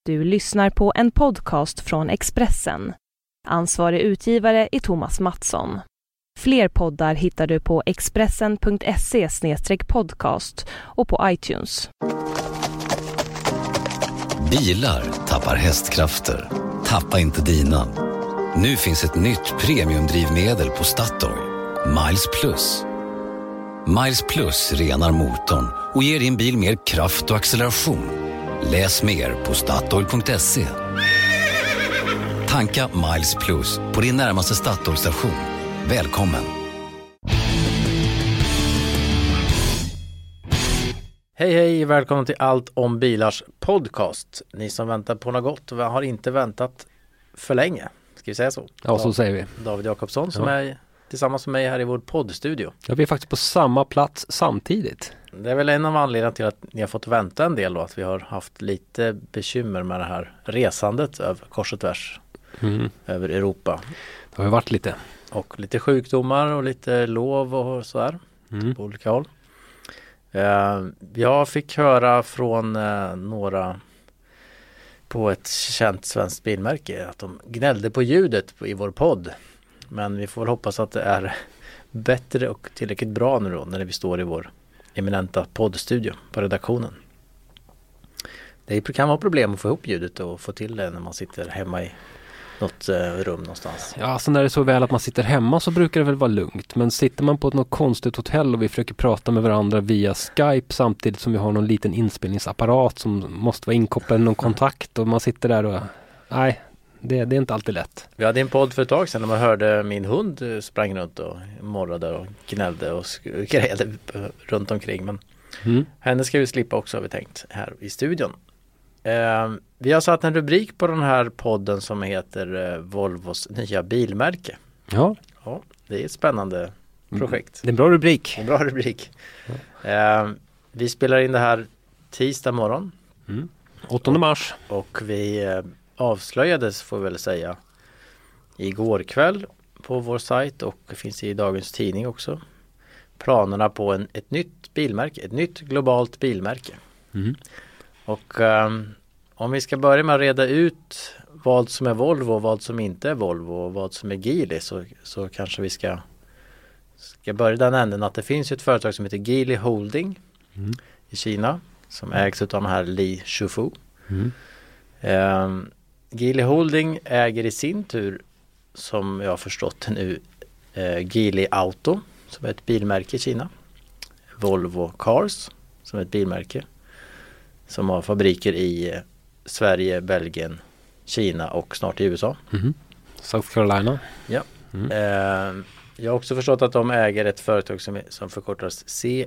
Du lyssnar på en podcast från Expressen. Ansvarig utgivare är Thomas Mattsson. Fler poddar hittar du på expressen.se/podcast och på iTunes. Bilar tappar hästkrafter. Tappa inte dina. Nu finns ett nytt premiumdrivmedel på Statoil. Miles Plus. Miles Plus renar motorn och ger din bil mer kraft och acceleration. Läs mer på Statoil.se. Tanka Miles Plus på din närmaste Statoil-station. Välkommen! Hej, välkommen till Allt om bilars podcast. Ni som väntar på något gott har inte väntat för länge. Ska vi säga så? Ja, så säger vi. David Jakobsson som är tillsammans med mig här i vår poddstudio. Ja, vi är faktiskt på samma plats samtidigt. Det är väl en av anledningarna till att ni har fått vänta en del då, att vi har haft lite bekymmer med det här resandet över kors och tvärs över Europa. Det har ju varit lite. Och lite sjukdomar och lite lov och sådär på olika håll. Jag fick höra från några på ett känt svenskt bilmärke att de gnällde på ljudet i vår podd. Men vi får väl hoppas att det är bättre och tillräckligt bra nu då när vi står i vår eminenta poddstudio på redaktionen. Det kan vara problem att få ihop ljudet och få till det när man sitter hemma i något rum någonstans. Ja, så när det är så väl att man sitter hemma så brukar det väl vara lugnt. Men sitter man på något konstigt hotell och vi försöker prata med varandra via Skype samtidigt som vi har någon liten inspelningsapparat som måste vara inkopplad i någon kontakt och man sitter där och... Nej, det är inte alltid lätt. Vi hade en podd för ett tag sedan när man hörde min hund sprang runt och morrade och gnällde och grejade runt omkring. Men henne ska vi slippa också, har vi tänkt, här i studion. Vi har satt en rubrik på den här podden som heter Volvos nya bilmärke. Ja, det är ett spännande projekt. det är en bra rubrik. En bra rubrik. Vi spelar in det här tisdag morgon. 8 mars. Och vi avslöjades, får vi väl säga, igår kväll på vår sajt och det finns i dagens tidning också. Planerna på ett nytt bilmärke, ett nytt globalt bilmärke. Och om vi ska börja med att reda ut vad som är Volvo och vad som inte är Volvo och vad som är Geely så kanske vi ska börja den änden att det finns ett företag som heter Geely Holding i Kina som ägs av den här Li Shufu. Geely Holding äger i sin tur, som jag har förstått det nu, Geely Auto som är ett bilmärke i Kina. Volvo Cars som är ett bilmärke som har fabriker i Sverige, Belgien, Kina och snart i USA. South Carolina. Ja. Jag har också förstått att de äger ett företag som förkortas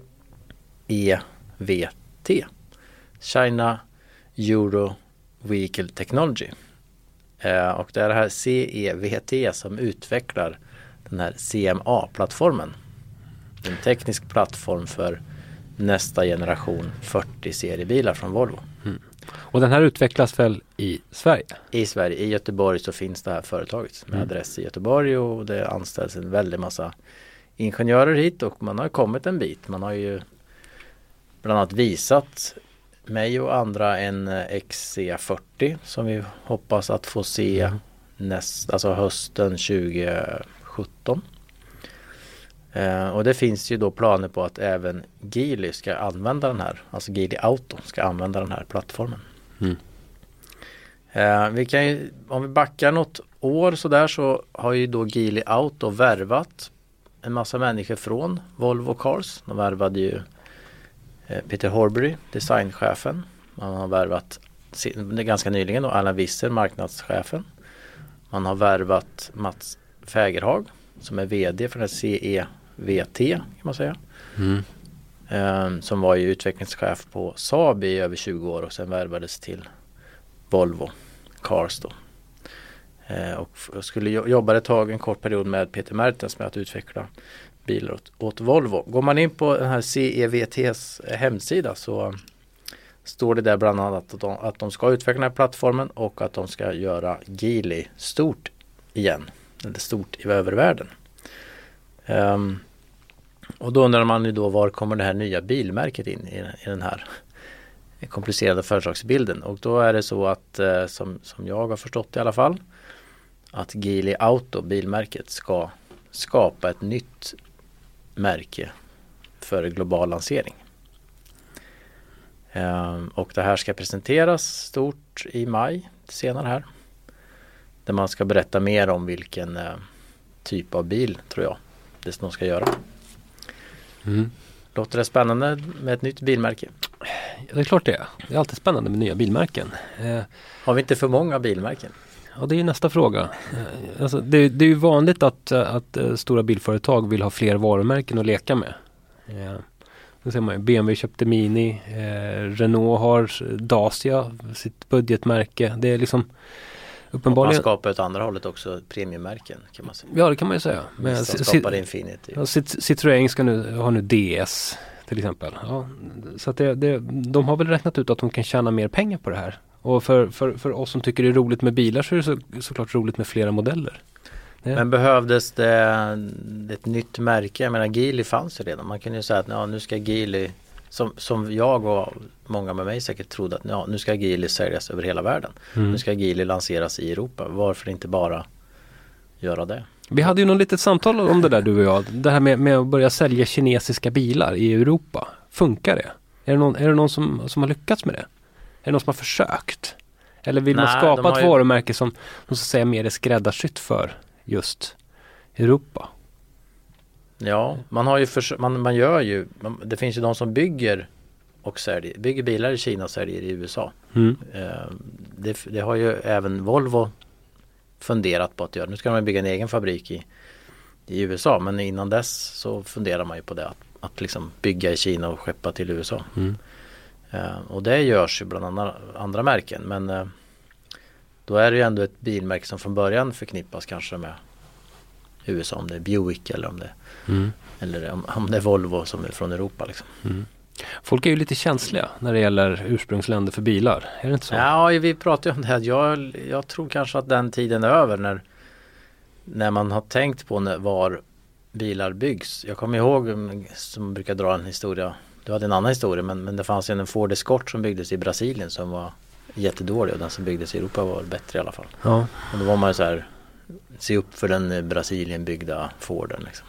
CEVT. China Euro Vehicle Technology. Och det är det här CEVT som utvecklar den här CMA-plattformen. En teknisk plattform för nästa generation 40-seriebilar från Volvo. Och den här utvecklas väl i Sverige? I Sverige, i Göteborg så finns det här företaget med adress i Göteborg och det anställs en väldig massa ingenjörer hit och man har kommit en bit. Man har ju bland annat visat mig och andra en XC40 som vi hoppas att få se alltså hösten 2017. Och det finns ju då planer på att även Geely ska använda den här, alltså Geely Auto ska använda den här plattformen. Vi kan ju, om vi backar något år så där så har ju då Geely Auto värvat en massa människor från Volvo Cars. De värvade ju Peter Horbury, designchefen. Man har värvat ganska nyligen då Allan Visser, marknadschefen. Man har värvat Mats Fägerhag som är vd för den här CEVT kan man säga. Som var ju utvecklingschef på Saab i över 20 år och sen värvades till Volvo Cars då. Och skulle jobba ett tag, en kort period med Peter Mertens med att utveckla bilar åt Volvo. Går man in på den här CEVTs hemsida så står det där bland annat att de ska utveckla den här plattformen och att de ska göra Geely stort igen. Eller stort i övervärlden. Och då undrar man ju då var kommer det här nya bilmärket in i den här komplicerade företagsbilden. Och då är det så att som jag har förstått i alla fall, att Geely Auto, bilmärket, ska skapa ett nytt märke för global lansering. Och det här ska presenteras stort i maj senare här. Där man ska berätta mer om vilken typ av bil, tror jag, det de ska göra. Låter det spännande med ett nytt bilmärke? Det är klart det är. Det är alltid spännande med nya bilmärken. Har vi inte för många bilmärken? Ja, det är ju nästa fråga. Alltså, det är ju vanligt att stora bilföretag vill ha fler varumärken att leka med. Då ser man ju, BMW köpte Mini, Renault har Dacia, sitt budgetmärke. Det är liksom uppenbarligen... Man skapar ett andra hållet också premiummärken, kan man säga. Ja, det kan man ju säga. Men skapar Infinity. Ja, Citroën har nu DS till exempel. Ja, så att de har väl räknat ut att de kan tjäna mer pengar på det här. Och för oss som tycker det är roligt med bilar så är det såklart roligt med flera modeller. Ja. Men behövdes det ett nytt märke? Jag menar, Geely fanns ju redan. Man kunde ju säga att nu ska Geely, som jag och många med mig säkert trodde, att nu ska Geely säljas över hela världen. Nu ska Geely lanseras i Europa. Varför inte bara göra det? Vi hade ju något litet samtal om det där, du och jag. Det här med att börja sälja kinesiska bilar i Europa. Funkar det? Är det någon som har lyckats med det? Är det någon som har försökt? Eller vill man skapa ett varumärke som så att säga mer är skräddarsytt för just Europa? Ja, man har ju man gör ju, det finns ju de som bygger bilar i Kina och säljer i USA. Det har ju även Volvo funderat på att göra. Nu ska de bygga en egen fabrik i USA, men innan dess så funderar man ju på det, att liksom bygga i Kina och skeppa till USA. Och det görs ju bland andra märken, men då är det ju ändå ett bilmärke som från början förknippas kanske med USA, om det är Buick eller om det är Volvo som är från Europa liksom. Folk är ju lite känsliga när det gäller ursprungsländer för bilar, är det inte så? Ja, vi pratar ju om det här. Jag tror kanske att den tiden är över när man har tänkt på var bilar byggs. Jag kommer ihåg, som brukar dra en historia, du hade en annan historia, men det fanns en Ford Escort som byggdes i Brasilien som var jättedålig, och den som byggdes i Europa var bättre i alla fall. Ja. Och då var man ju så här, se upp för den Brasilien byggda Forden liksom.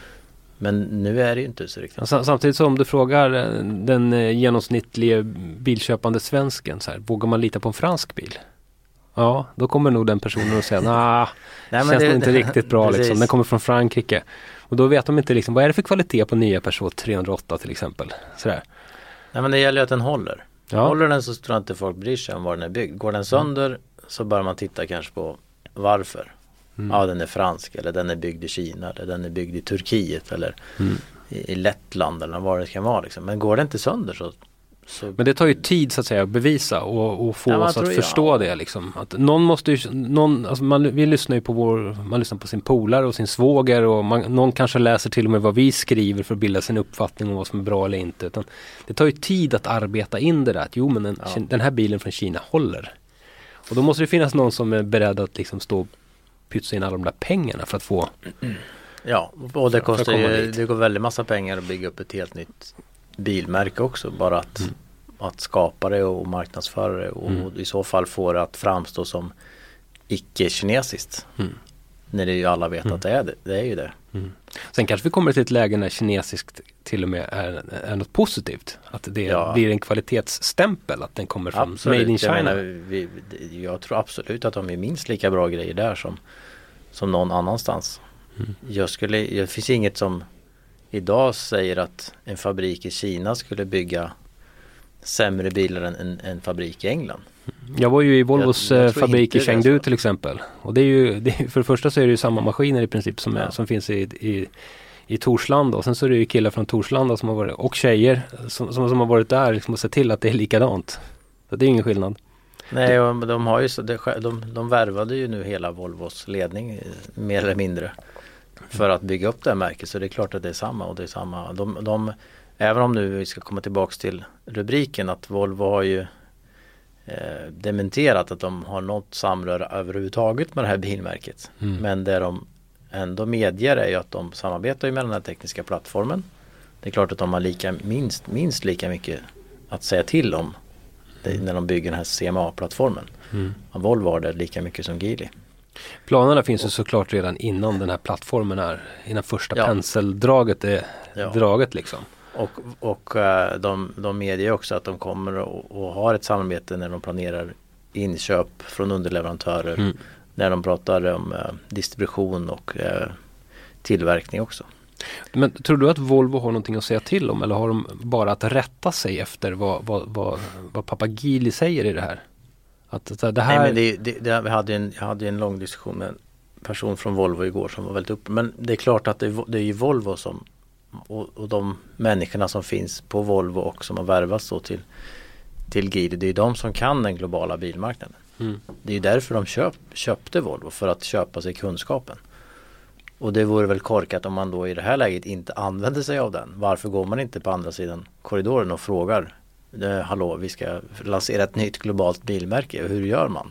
Men nu är det ju inte så riktigt. Samtidigt som du frågar den genomsnittliga bilköpande svensken så här, vågar man lita på en fransk bil? Ja, då kommer nog den personen att säga det känns nog inte riktigt bra liksom. Den kommer från Frankrike. Och då vet de inte liksom, vad är det för kvalitet på nya Peugeot 308 till exempel. Sådär. Nej, men det gäller ju att den håller. Ja. Håller den så tror jag inte folk bryr sig om var den är byggd. Går den sönder så bör man titta kanske på varför. Ja, den är fransk, eller den är byggd i Kina, eller den är byggd i Turkiet, eller i Lettland, eller vad det kan vara liksom. Men går det inte sönder så... Men det tar ju tid så att säga att bevisa och få oss att förstå det liksom. Att någon måste ju, alltså vi lyssnar ju på man lyssnar på sin polare och sin svåger, och någon kanske läser till och med vad vi skriver för att bilda sin uppfattning om vad som är bra eller inte. Utan det tar ju tid att arbeta in det där, att den här bilen från Kina håller. Och då måste det finnas någon som är beredd att liksom stå och pytsa in alla de där pengarna för att få... Ja, och det kostar ju, det går väldigt massa pengar att bygga upp ett helt nytt bilmärke också, bara att skapa det och marknadsföra det och i så fall få det att framstå som icke-kinesiskt. När det ju alla vet att det är ju det. Sen kanske vi kommer till ett läge när kinesiskt till och med är något positivt. Att det blir en kvalitetsstämpel, att den kommer från Made in China. Jag tror absolut att de är minst lika bra grejer där som någon annanstans. Det finns inget som idag säger att en fabrik i Kina skulle bygga sämre bilar än en fabrik i England. Jag var ju i Volvos fabrik i Chengdu till exempel. Och det är ju, för det första så är det ju samma maskiner i princip som finns i Torslanda. Och sen så är det ju killar från Torslanda som har varit, och tjejer som har varit där liksom, och sett till att det är likadant. Så det är ingen skillnad. Nej, och de har ju de värvade ju nu hela Volvos ledning mer eller mindre för att bygga upp det här märket. Så det är klart att det är samma, och det är samma. Även om nu vi ska komma tillbaks till rubriken, att Volvo har ju dementerat att de har något samröre överhuvudtaget med det här bilmärket. Men det de ändå medger är ju att de samarbetar ju med den här tekniska plattformen. Det är klart att de har minst lika mycket att säga till om när de bygger den här CMA-plattformen. Volvo har det lika mycket som Geely. Planerna finns ju såklart redan innan den här plattformen innan första penseldraget är draget liksom. Och de medger också att de kommer och har ett samarbete när de planerar inköp från underleverantörer, när de pratar om distribution och tillverkning också. Men tror du att Volvo har någonting att säga till om, eller har de bara att rätta sig efter vad pappa Geely säger i det här? Att det här... Nej, men jag hade en lång diskussion med en person från Volvo igår som var väldigt uppe. Men det är klart att det är ju Volvo som och de människorna som finns på Volvo och som har värvats då till Geely, det är de som kan den globala bilmarknaden. Det är ju därför de köpte Volvo, för att köpa sig kunskapen. Och det vore väl korkat om man då i det här läget inte använder sig av den. Varför går man inte på andra sidan korridoren och frågar hallå, vi ska lansera ett nytt globalt bilmärke. Hur gör man?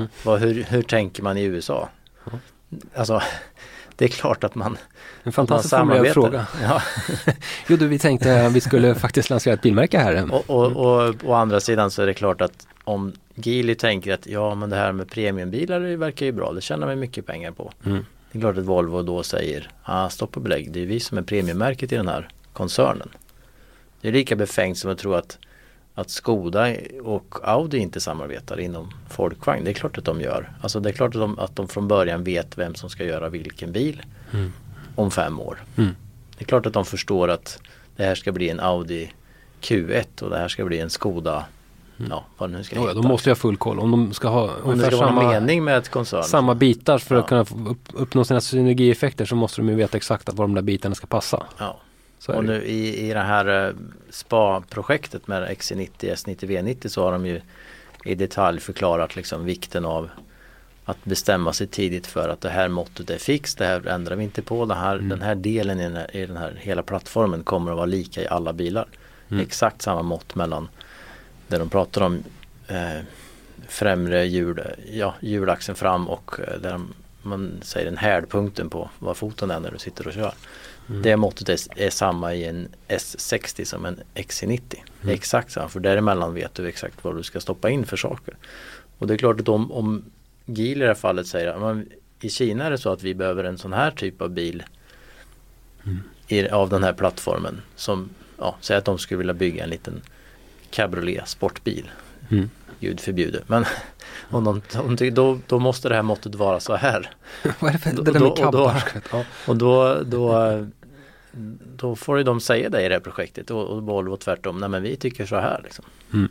Hur tänker man i USA? Alltså, det är klart att man en fantastisk formulerad fråga. Ja. Jo, vi tänkte att vi skulle faktiskt lansera ett bilmärke här. Och å andra sidan så är det klart att om Geely tänker att men det här med premiumbilar det verkar ju bra, det tjänar vi mycket pengar på. Det är klart att Volvo då säger stopp och belägg, det är vi som är premiummärket i den här koncernen. Det är lika befängt som att tro att Skoda och Audi inte samarbetar inom folkvagn. Det är klart att de gör. Alltså det är klart att de från början vet vem som ska göra vilken bil om 5 år. Det är klart att de förstår att det här ska bli en Audi Q1 och det här ska bli en Skoda vad det nu ska heta. De måste ju ha full koll. Om de ska ha ungefär samma mening med ett koncern. Samma bitar för att kunna uppnå sina synergieffekter, så måste de ju veta exakt var de där bitarna ska passa. Ja. Och nu i det här SPA-projektet med XC90, S90, V90 så har de ju i detalj förklarat liksom vikten av att bestämma sig tidigt för att det här måttet är fixt, det här ändrar vi inte på, den här delen i den här hela plattformen kommer att vara lika i alla bilar. Exakt samma mått mellan där de pratar om främre hjulaxeln fram och där man säger den härdpunkten på var foten är när du sitter och kör. Det måttet är samma i en S60 som en XC90. Exakt samma, för däremellan vet du exakt vad du ska stoppa in för saker. Och det är klart att om Geely i det här fallet säger att i Kina är det så att vi behöver en sån här typ av bil av den här plattformen, som säger att de skulle vilja bygga en liten cabriolet sportbil. Gud förbjuder. Men om då måste det här måttet vara så här. Vad är det för det där med kabbar? Och då får ju de säga det i det här projektet och Volvo tvärtom. Nej, men vi tycker så här liksom.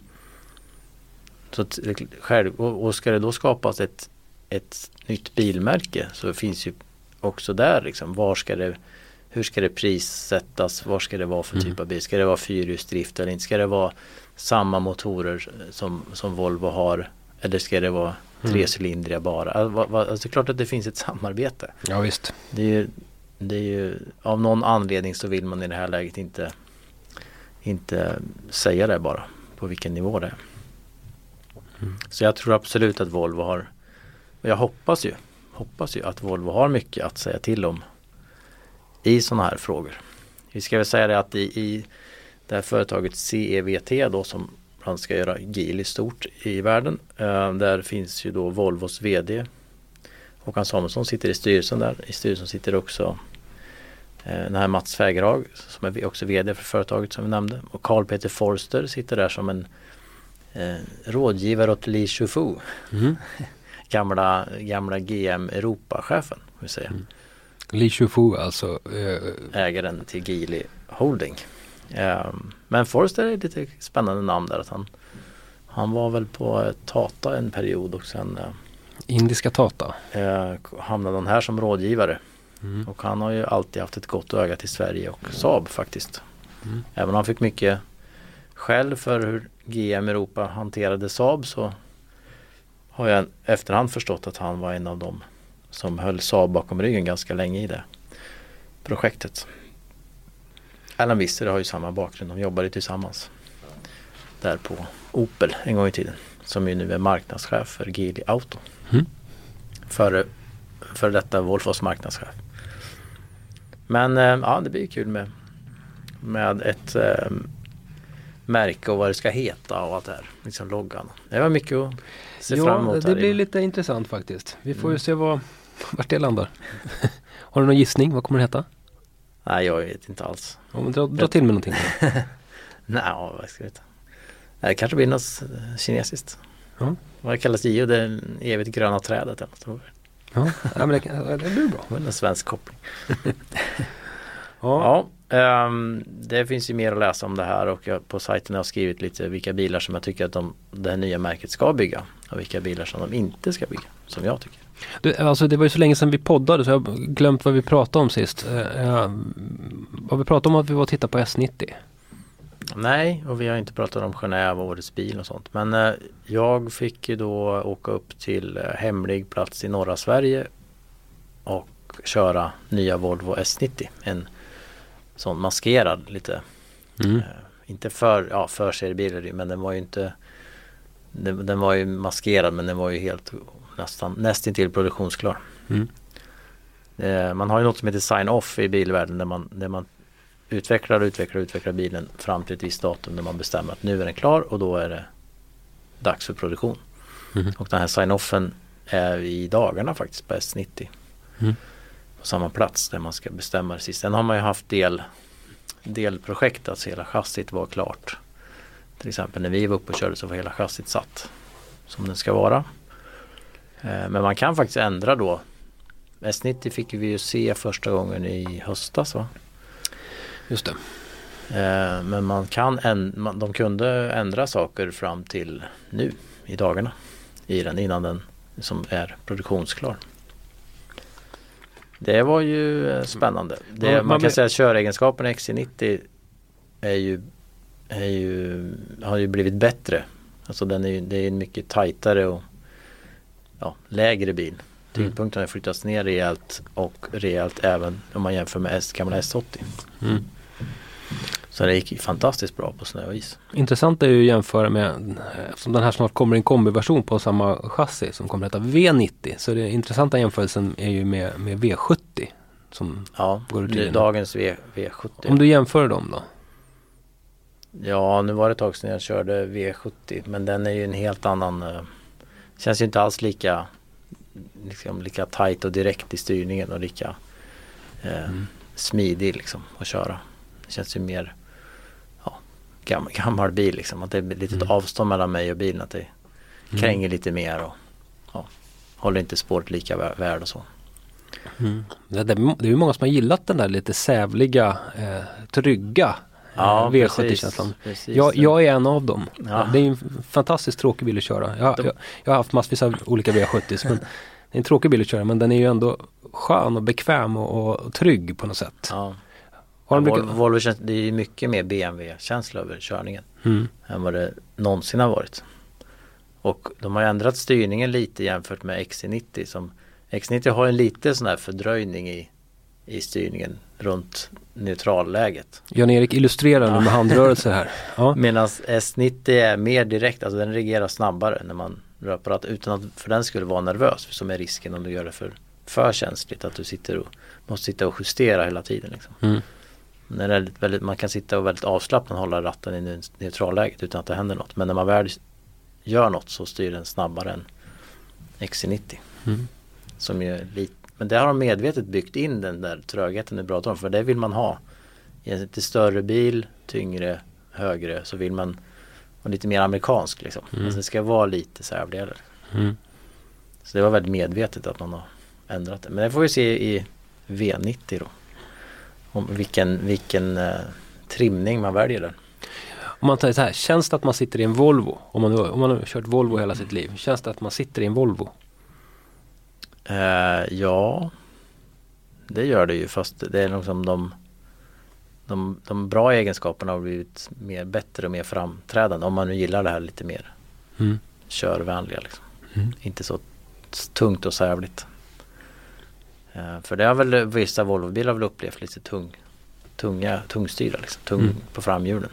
Så och ska det då skapas ett nytt bilmärke, så finns ju också där liksom, hur ska det prissättas, vad ska det vara för typ av bil, ska det vara fyrhjulsdrift eller inte, ska det vara samma motorer som Volvo har, eller ska det vara trecylindriga bara. Alltså det är klart att det finns ett samarbete. Ja, visst. Det är ju av någon anledning så vill man i det här läget inte säga det bara på vilken nivå det är. Så jag tror absolut att Volvo har, och jag hoppas ju att Volvo har mycket att säga till om i sådana här frågor. Vi ska väl säga det att i det här företaget CEVT då, som han ska göra Geely stort i världen, där finns ju då Volvos vd Håkan Samuelsson sitter i styrelsen där. I styrelsen sitter också den här Mats Fägerhag som är också vd för företaget som vi nämnde, och Carl Peter Forster sitter där som en rådgivare åt Li Shufu, gamla GM Europa-chefen, vi säger. Li Shufu alltså ägaren till Geely Holding. Men Forster är ett lite spännande namn där, att han var väl på Tata en period och sen indiska Tata hamnade han här som rådgivare. Och han har ju alltid haft ett gott öga till Sverige och Saab faktiskt. Även om han fick mycket skäll för hur GM Europa hanterade Saab, så har jag efterhand förstått att han var en av dem som höll Saab bakom ryggen ganska länge i det projektet. Alan Visser har ju samma bakgrund, de jobbade tillsammans där på Opel en gång i tiden, som ju nu är marknadschef för Geely Auto. För detta Volvos marknadschef. Men det blir kul med märke och vad det ska heta och allt det här. Liksom loggan. Det var mycket att se fram emot. Det blir lite intressant faktiskt. Vi får ju se vart det landar. Har du någon gissning? Vad kommer det heta? Nej, jag vet inte alls. Ja, men dra till med någonting. Nej, vad ska jag veta? Det kanske blir något kinesiskt. Ja. Vad det kallas Gio, det evigt gröna trädet. Ja, men det blir bra. Det är en svensk koppling. Det finns ju mer att läsa om det här och jag på sajten har jag skrivit lite vilka bilar som jag tycker att det här nya märket ska bygga och vilka bilar som de inte ska bygga, som jag tycker. Alltså det var ju så länge sedan vi poddade så jag har glömt vad vi pratade om sist. Har vi pratat om att vi var och tittade på S90? Nej, och vi har inte pratat om Genève och årets bil och sånt. Men jag fick ju då åka upp till hemlig plats i norra Sverige och köra nya Volvo S90. En sån maskerad lite. Inte för seriebilar, men den var ju inte den var ju maskerad, men den var ju helt nästintill produktionsklar. Man har ju något som heter sign-off i bilvärlden där man utvecklar bilen fram till ett visst datum där man bestämmer att nu är den klar och då är det dags för produktion. Och den här sign-offen är i dagarna faktiskt på S90. På samma plats där man ska bestämma det sist. Sen har man ju haft delprojekt att hela chassit var klart. Till exempel när vi var uppe och körde så var hela chassit satt som den ska vara. Men man kan faktiskt ändra då. S90 fick vi ju se första gången i höstas, va? Just det. Men de kunde ändra saker fram till nu i dagarna i den innan den som är produktionsklar. Det var ju spännande. Man kan säga att köregenskaperna XC90 har ju blivit bättre. Alltså det är en mycket tajtare och lägre bil. Tyngdpunkten har flyttats ner rejält även om man jämför med gamla S80. Så det gick fantastiskt bra på snö och is. Intressant är ju att jämföra med, som den här snart kommer en kombiversion på samma chassi som kommer att heta V90. Så det intressanta jämförelsen är ju med V70 som går ut i dagens V70. Om du jämför dem då? Ja, nu var det ett tag sedan jag körde V70, men den är ju en helt annan, känns ju inte alls lika tight och direkt i styrningen och lika smidig liksom att köra. Det känns ju mer gammal bil liksom, att det är lite avstånd mellan mig och bilen, att det kränger lite mer och håller inte spåret lika väl och så. Det är ju många som har gillat den där lite sävliga, trygga V70-känslan. Jag är en av dem. Ja. Det är en fantastiskt tråkig bil att köra. Jag har haft massvis av olika V70, men det är en tråkig bil att köra, men den är ju ändå skön och bekväm och trygg på något sätt. Ja. Volvo det är ju mycket mer BMW-känsla över körningen än vad det någonsin har varit. Och de har ändrat styrningen lite jämfört med XC90. XC90 har en lite sån här fördröjning i styrningen runt neutralläget. Jan-Erik illustrerar med handrörelser här. Ja. Medan S90 är mer direkt, alltså den reagerar snabbare när man rör på ratten utan att för den skulle vara nervös, som är risken om du gör det för känsligt, att du måste sitta och justera hela tiden liksom. När det är man kan sitta och väldigt avslappnat hålla ratten i neutralläget utan att det händer något. Men när man väl gör något så styr den snabbare än XC90. Som är men det har de medvetet byggt in den där trögheten du pratar om. För det vill man ha. I en lite större bil, tyngre, högre, så vill man vara lite mer amerikansk liksom. Alltså det ska vara lite särdelar. Så det var väldigt medvetet att man har ändrat det. Men det får vi se i V90 då. Om vilken trimning man väljer den. Om man tar så här, känns det att man sitter i en Volvo? Om man har kört Volvo hela sitt liv, känns det att man sitter i en Volvo? Ja, det gör det ju, fast det är liksom de bra egenskaperna har blivit bättre och mer framträdande om man nu gillar det här lite mer körvänliga liksom. Inte så tungt och sävligt. För det har väl vissa Volvo-bilar väl upplevt lite tungstyrda liksom, på framhjulen.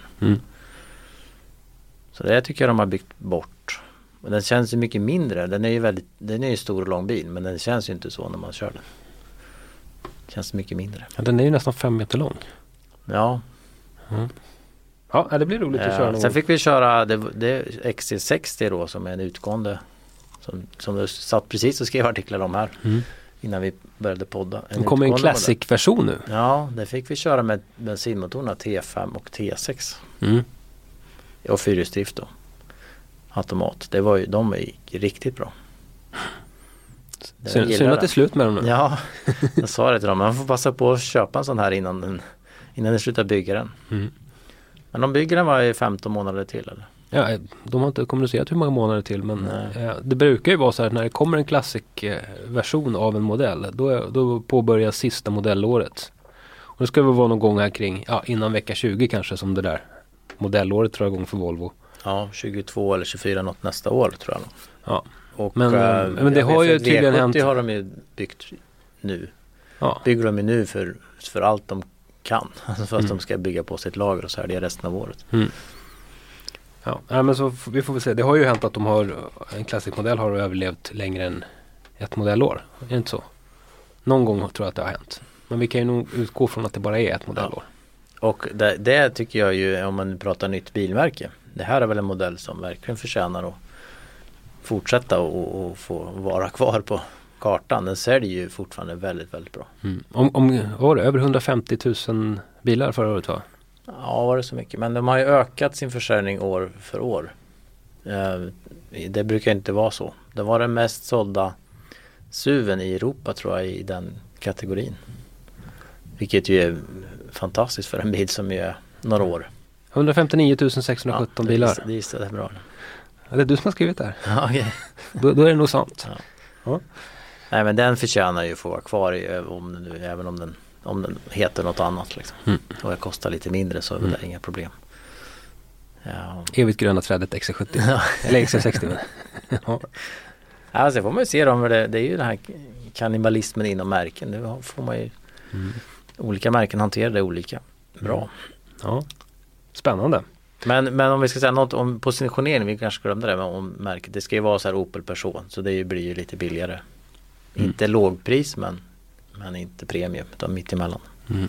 Så det tycker jag de har byggt bort. Och den känns ju mycket mindre. Den är ju stor och lång bil, men den känns ju inte så när man kör den. Känns mycket mindre. Ja, den är ju nästan 5 meter lång. Ja. Ja, det blir roligt att köra någon. Sen fick vi köra det XC60 då som är en utgående som du satt precis och skrev artiklar om här innan vi började podda. Det kommer en classic-version nu. Ja, det fick vi köra med bensinmotorerna T5 och T6. Och fyrhjulsdrift då. Automat. De var ju riktigt bra. Synd att det är slut med dem nu. Ja, jag sa det till dem. Man får passa på att köpa en sån här innan den slutar bygga den. Men de bygger den varje 15 månader till eller? Ja, de har inte kommunicerat hur många månader till, men det brukar ju vara så här att när det kommer en classic-version av en modell, då påbörjas sista modellåret. Och det ska väl vara någon gång här kring, innan vecka 20 kanske, som det där modellåret drar igång för Volvo. Ja, 22 eller 24 något nästa år tror jag. Ja. Och, men det har ju tydligen hänt. V70 har de ju byggt nu. Ja. Bygger de ju nu för allt de kan. Alltså för att de ska bygga på sitt lager och så här det är resten av året. Ja, men så vi får väl se. Det har ju hänt att en klassikmodell har överlevt längre än ett modellår. Är det inte så? Någon gång tror jag att det har hänt. Men vi kan ju nog utgå från att det bara är ett modellår. Ja. Och det tycker jag ju, om man pratar nytt bilmärke. Det här är väl en modell som verkligen förtjänar att fortsätta och få vara kvar på kartan. Den säljer ju fortfarande väldigt, väldigt bra. Vad var det? Över 150 000 bilar förra året, va? Ja, var det så mycket. Men de har ju ökat sin försäljning år för år. Det brukar inte vara så. Det var den mest sålda SUVen i Europa tror jag i den kategorin. Vilket ju är fantastiskt för en bil som är några år. 159 617 bilar. Det är bra. Ja, det är du som har skrivit det här. Ja, okay. Då är det nog sant. Ja. Nej, men den förtjänar ju att få vara kvar även om den heter något annat liksom. Och det kostar lite mindre så är det inga problem. Ja. Evigt gröna trädet XC70 eller XC60. Ja. Alltså får man ju se dem, det är ju den här kannibalismen inom märken. Nu får man ju olika märken hanterar det olika bra. Ja. Spännande. Men om vi ska säga något om positionering, vi kanske glömde det om märket. Det ska ju vara så här Opel Person, så det blir ju lite billigare. Inte lågpris men inte premium, utan mitt emellan.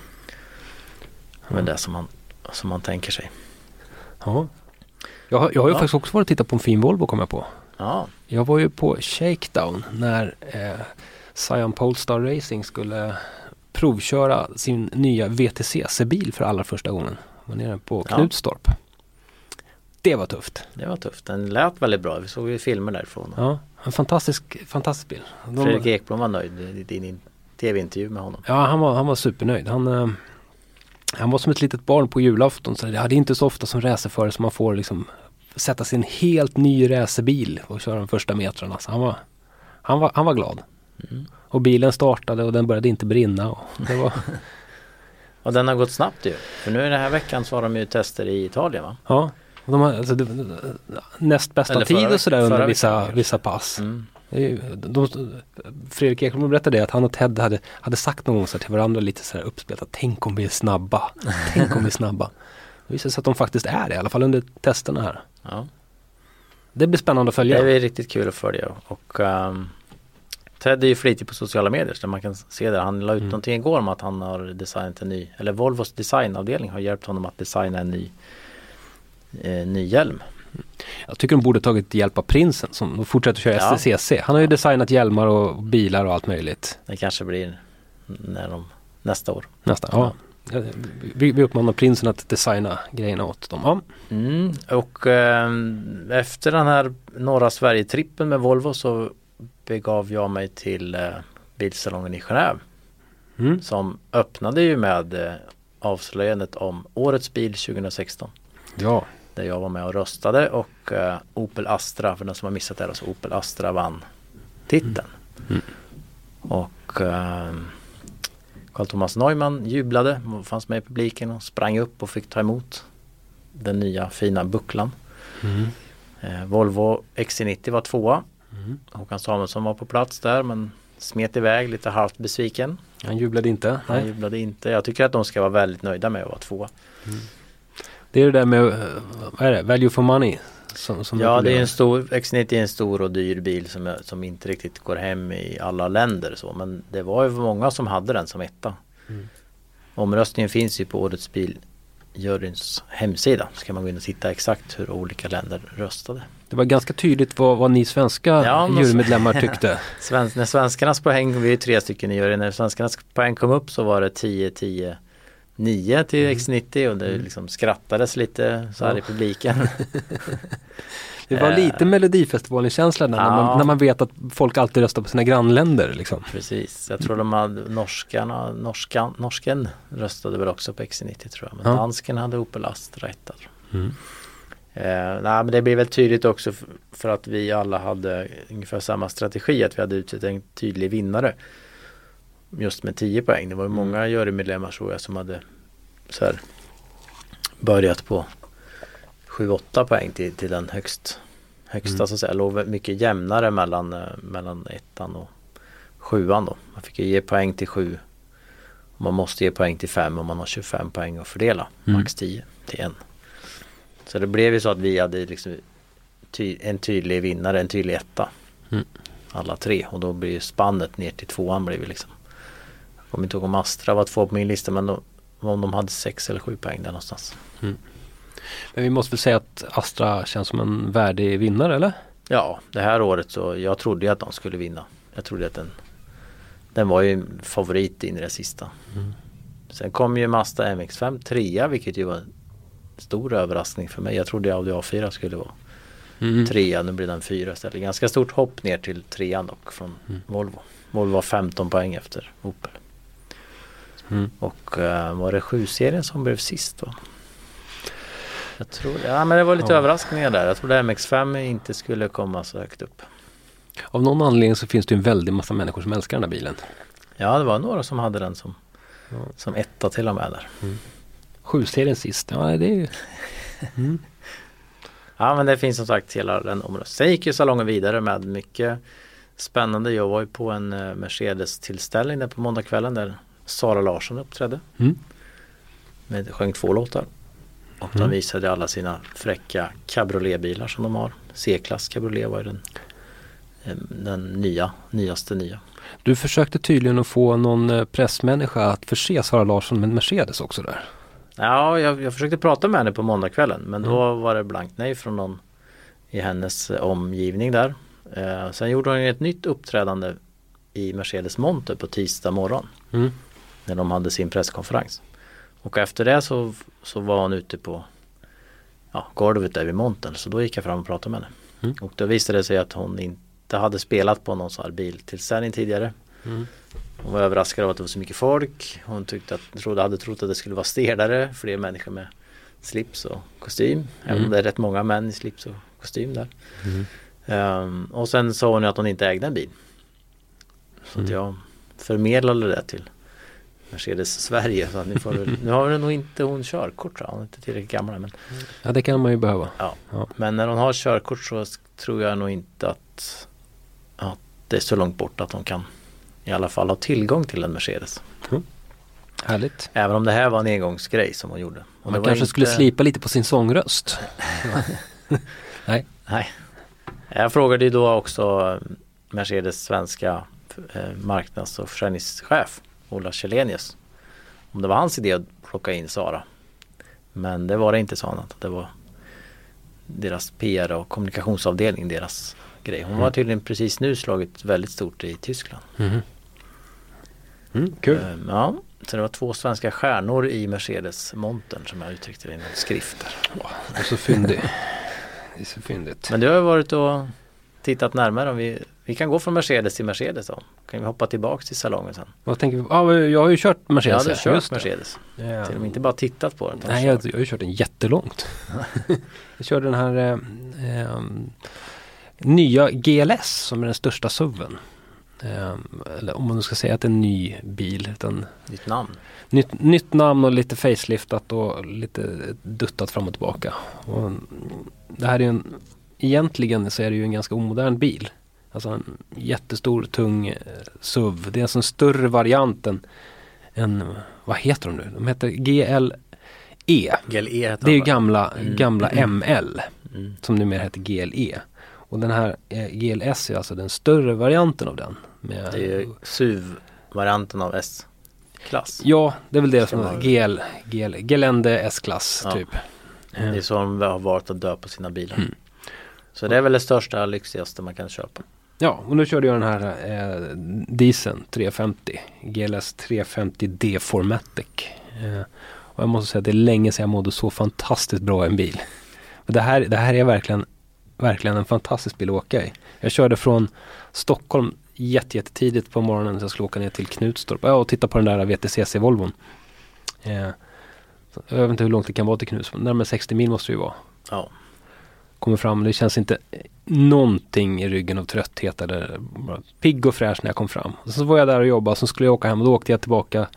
Men det som man tänker sig. Ja. Jag har ju faktiskt också varit och tittat på en fin Volvo, kom jag på. Ja. Jag var ju på Shakedown när Scion Polestar Racing skulle provköra sin nya VTCC-bil för allra första gången. Var nere på Knutstorp. Det var tufft. Det var tufft. Den lät väldigt bra. Vi såg ju filmer därifrån. Ja, en fantastisk bil. Fredrik Ekblom var nöjd i din tv-intervju med honom. Ja, han var supernöjd. Han var som ett litet barn på julafton. Så det är inte så ofta som racerförare som man får liksom sätta sin helt ny racerbil och köra de första metrarna. Så han var glad. Och bilen startade och den började inte brinna. Och det var... och den har gått snabbt ju. För nu i den här veckan så har de ju tester i Italien, va? Ja. De har näst bästa tid och sådär under vissa pass. Fredrik Ekholm berättade att han och Ted hade sagt någon gång så till varandra lite så här uppspelat att tänk om vi är snabba. Det visar sig att de faktiskt är det, i alla fall under testerna här. Ja. Det blir spännande att följa. Det är riktigt kul att följa. Och Ted är ju flitig på sociala medier så man kan se det. Han la ut någonting igår om att han har designat en ny, eller Volvos designavdelning har hjälpt honom att designa en ny hjälm. Jag tycker de borde tagit hjälp av prinsen som fortsätter köra STCC. Han har ju designat hjälmar och bilar och allt möjligt. Det kanske blir nästa år. Ja. Vi uppmanar prinsen att designa grejerna åt dem. Ja. Och efter den här norra Sverige-trippen med Volvo så begav jag mig till bilsalongen i Genève. Som öppnade ju med avslöjandet om årets bil 2016. Ja. Där jag var med och röstade och Opel Astra, för den som har missat det, alltså Opel Astra vann titeln. Och Carl Thomas Neumann jublade, fanns med i publiken och sprang upp och fick ta emot den nya fina bucklan. Volvo XC90 var 2. Håkan Samuelsson var på plats där men smet iväg lite halvt besviken. Han jublade inte. Han jublade inte. Jag tycker att de ska vara väldigt nöjda med att vara 2. Det är det där med, vad är det? Value for money. Ja, det är XC90 är en stor och dyr bil som inte riktigt går hem i alla länder. Så. Men det var ju många som hade den som etta. Omröstningen finns ju på årets bil juryns hemsida. Så kan man gå in och titta exakt hur olika länder röstade. Det var ganska tydligt vad ni svenska jurymedlemmar tyckte. När svenskarnas poäng, vi är 3 stycken i juryn, när svenskarnas poäng kom upp så var det 10-10-9 till X90 och det liksom skrattades lite så här i publiken. Det var lite Melodifestivalen-känsla när man vet att folk alltid röstar på sina grannländer. Liksom. Precis, jag tror de hade norsken röstade väl också på X90 tror jag. Men dansken hade Opel Astra rätt. Men det blev väl tydligt också för att vi alla hade ungefär samma strategi, att vi hade utsett en tydlig vinnare just med 10 poäng. Det var ju många jurymedlemmar tror jag som hade så här, börjat på 7-8 poäng till den högsta så att säga. Låg mycket jämnare mellan 1:an och 7:an då. Man fick ju ge poäng till 7 och man måste ge poäng till 5 om man har 25 poäng att fördela. Max 10 till 1. Så det blev ju så att vi hade liksom en tydlig vinnare, en tydlig etta. Alla 3. Och då blir ju spannet ner till 2:an blev liksom. Jag kommer inte ihåg om Astra var 2 på min lista, men om de hade 6 eller 7 poäng där någonstans. Men vi måste väl säga att Astra känns som en värdig vinnare, eller? Ja, det här året så jag trodde ju att de skulle vinna. Jag trodde att den var ju favorit in i det sista. Sen kom ju Mazda MX-5 3, vilket ju var en stor överraskning för mig. Jag trodde Audi A4 skulle vara 3, nu blir den 4 istället. Ganska stort hopp ner till 3 dock från Volvo. Volvo var 15 poäng efter Opel. Och var det 7-serien som blev sist då? Jag tror men det var lite överraskningar där. Jag trodde MX-5 inte skulle komma så högt upp. Av någon anledning så finns det ju en väldig massa människor som älskar den här bilen. Ja, det var några som hade den som etta till och med där. 7-serien sist, ja det är ju... Ja, men det finns som sagt hela den området. Sen gick ju salongen vidare med mycket spännande. Jag var ju på en Mercedes-tillställning där på måndagskvällen där Sara Larsson uppträdde. Sjöng 2 låtar. Och de visade alla sina fräcka cabrioletbilar som de har. C-klass cabriolet var ju den nyaste nya. Du försökte tydligen att få någon pressmänniska att förse Sara Larsson med en Mercedes också där. Ja, jag försökte prata med henne på måndagskvällen, men då var det blankt nej från någon i hennes omgivning där. Sen gjorde hon ett nytt uppträdande i Mercedes monter på tisdag morgon när de hade sin presskonferens. Och efter det så var hon ute på golvet där vid montern, så då gick jag fram och pratade med henne. Och då visade det sig att hon inte hade spelat på någon sån här biltillställning tidigare. Hon var överraskad av att det var så mycket folk. Hon hade trott att det skulle vara städare, fler människor med slips och kostym. Även om det är rätt många män i slips och kostym där. Och sen sa hon att hon inte ägde en bil. Så att jag förmedlade det till Mercedes Sverige. Så att nu har hon nog inte körkort. Hon är inte tillräckligt gammal. Men, ja, det kan man ju behöva. Ja. Men när hon har körkort så tror jag nog inte att det är så långt bort att hon kan i alla fall ha tillgång till en Mercedes. Härligt. Även om det här var en engångsgrej som hon gjorde. Och man kanske skulle slipa lite på sin sångröst. Nej. Jag frågade ju då också Mercedes svenska marknads- och försäljningschef Ola Källenius om det var hans idé att plocka in Sara. Men det var det inte, sa han, att det var deras PR och kommunikationsavdelning, deras grej. Hon var tydligen precis nu slagit väldigt stort i Tyskland. Kul. Ja, så det var 2 svenska stjärnor i Mercedes-montern som jag uttryckte det i en skrift där. Det är så fyndigt. Det är så fyndigt. Men du har ju varit och tittat närmare. Om vi kan gå från Mercedes till Mercedes då. Kan vi hoppa tillbaka till salongen sen? Vad tänker vi? Jag har ju kört Mercedes. Ja, du har kört Mercedes. Ja. Till och med inte bara tittat på den. Nej, jag har ju kört den jättelångt. Jag körde den här nya GLS som är den största SUVen. Eller om man nu ska säga att det är en ny bil. Nytt namn. Nytt namn och lite faceliftat och lite duttat fram och tillbaka. Och det här är egentligen så är det ju en ganska omodern bil. Alltså en jättestor, tung SUV. Det är alltså en större variant än vad heter de nu? De heter GLE. GLE heter det är ju gamla ML som numera heter GLE. Och den här GLS är alltså den större varianten av den. Det är ju SUV-varianten av S. klass. Ja, det är väl det som är Gelände S-klass typ. Det är så de har varit att dö på sina bilar. Så det är väl det största, lyxigaste man kan köpa. Ja, och nu körde jag den här dieseln 350, GLS 350D Formatic. Och jag måste säga att det är länge sedan jag mådde så fantastiskt bra i en bil. Men det här är verkligen en fantastisk bil att åka i. Jag körde från Stockholm jättetidigt på morgonen så jag skulle åka ner till Knutstorp och titta på den där VTCC-Volvon. Jag vet inte hur långt det kan vara till Knutstorp. Närmare 60 mil måste det ju vara. Ja. Kommer fram, det känns inte någonting i ryggen av trötthet eller bara pigg och fräsch när jag kom fram. Och så var jag där och jobbade, så skulle jag åka hem och då åkte jag tillbaka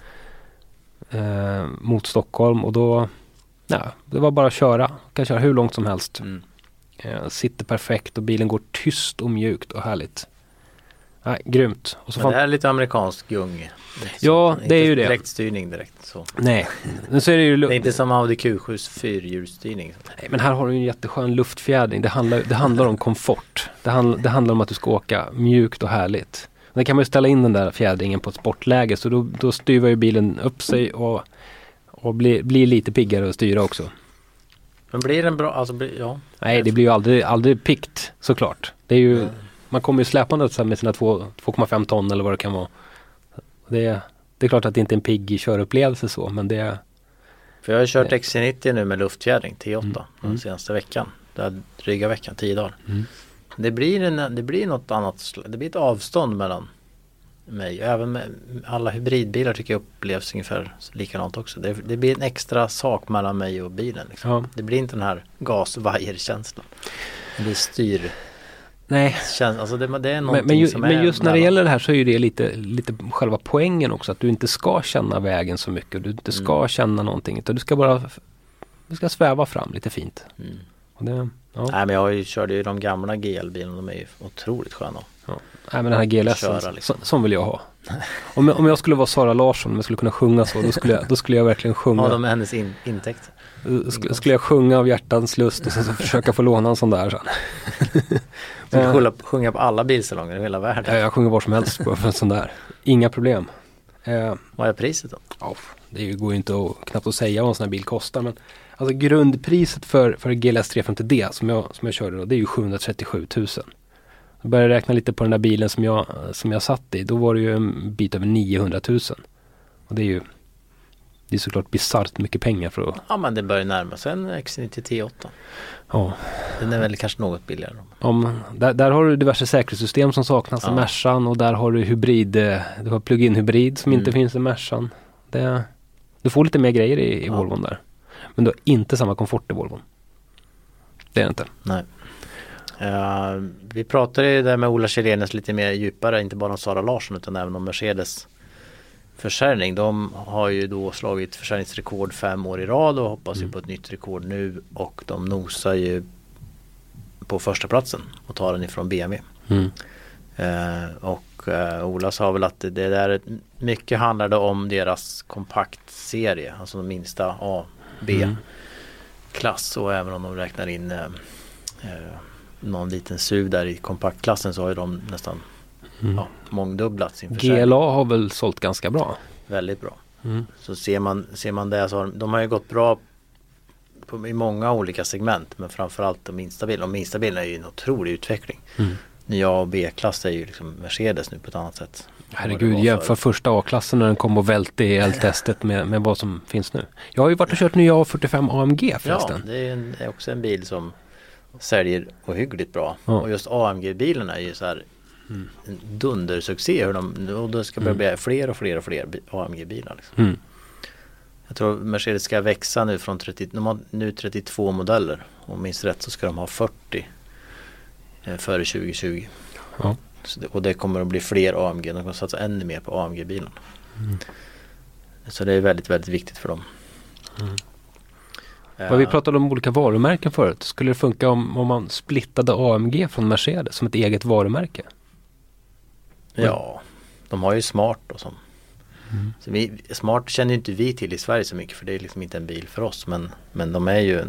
mot Stockholm och då det var bara att köra. Jag kan köra hur långt som helst. Sitter perfekt och bilen går tyst och mjukt och härligt. Nej, grymt. Och så men det här är lite amerikansk gung. Ja, det är ju det. Direktstyrning direkt. Så. Nej, så är det ju det är inte som Audi Q7s fyrhjulsstyrning. Nej, men här har du en jätteskön luftfjädring. Det handlar om komfort. Det handlar om att du ska åka mjukt och härligt. Då kan man ju ställa in den där fjädringen på ett sportläge så då styvar ju bilen upp sig och blir lite piggare att styra också. Men blir den bra? Alltså, Nej, det blir ju aldrig pickt såklart. Det är ju man kommer ju släpande med sina 2,5 ton eller vad det kan vara. Det är klart att det inte är en pigg körupplevelse så, men det är... För jag har kört XC90 nu med luftfjädring T8 den senaste veckan. Det är dryga veckan, 10 dagar. Det blir något annat. Det blir ett avstånd mellan mig. Även med alla hybridbilar tycker jag upplevs ungefär likadant också. Det blir en extra sak mellan mig och bilen. Liksom. Ja. Det blir inte den här gasvajerkänslan. Det blir styr. Nej. Alltså det är någonting som är... Men just när det gäller det här så är det lite själva poängen också. Att du inte ska känna vägen så mycket. Du inte ska känna någonting. Utan du ska sväva fram lite fint. Och det, ja. Nej, men jag körde ju de gamla GL-bilarna. De är ju otroligt sköna. Ja. Nej, men den här GLS liksom. Som vill jag ha. Om jag skulle vara Sara Larsson, om jag skulle kunna sjunga så, då skulle jag verkligen sjunga. Ja, de är hennes intäkt. Skulle jag sjunga av hjärtans lust och sen så försöka få låna en sån där sen. Du sjunga på alla bilsalonger i hela världen. Ja, jag sjunger var som helst på en sån där. Inga problem. Vad är priset då? Ja, det går ju inte knappt att säga vad en sån här bil kostar. Men alltså grundpriset för GLS 350D som jag körde då, det är ju 737 000. Jag började räkna lite på den där bilen som jag satt i. Då var det ju en bit över 900 000. Och det är såklart bizarrt mycket pengar för att... Ja, men det börjar närma sig en XC90 T8. Ja. Den är väl kanske något billigare. Där har du diverse säkerhetssystem som saknas i Mercan och där har du du har plug-in hybrid som inte finns i Mercan. Du får lite mer grejer i Volvon där. Men du har inte samma komfort i Volvon. Det är det inte. Nej. Vi pratade ju där med Ola Källenius lite mer djupare, inte bara om Sara Larsson utan även om Mercedes försäljning. De har ju då slagit försäljningsrekord 5 år i rad och hoppas ju på ett nytt rekord nu och de nosar ju på första platsen och tar den ifrån BMW. Ola sa väl att det där mycket handlade om deras kompaktserie, alltså den minsta A, B-klass och även om de räknar in någon liten SUV där i kompaktklassen så har ju de nästan mångdubblat sin försäljning. GLA har väl sålt ganska bra? Väldigt bra. Så ser man det så har de har ju gått bra i många olika segment men framförallt de minsta bilarna. De minsta bilarna är ju en otrolig utveckling. Nya A och B-klass är ju liksom Mercedes nu på ett annat sätt. Herregud, jämför första A-klassen när den kom och välte i el-testet med vad som finns nu. Jag har ju varit och kört nya A45 AMG förresten. Ja, det är också en bil som säljer ohyggligt bra. Och just AMG-bilarna är ju så här en dundersuccé och det ska börja bli fler och fler AMG-bilar liksom. Jag tror Mercedes ska växa nu från 32 modeller. Om minst rätt så ska de ha 40 före 2020. Ja. Och det kommer att bli fler AMG. De kommer satsa ännu mer på AMG-bilarna. Så det är väldigt, väldigt viktigt för dem. Vi pratade om olika varumärken förut. Skulle det funka om man splittade AMG från Mercedes som ett eget varumärke? Ja, de har ju Smart och sånt. Så Smart känner inte vi till i Sverige så mycket för det är liksom inte en bil för oss. Men de är ju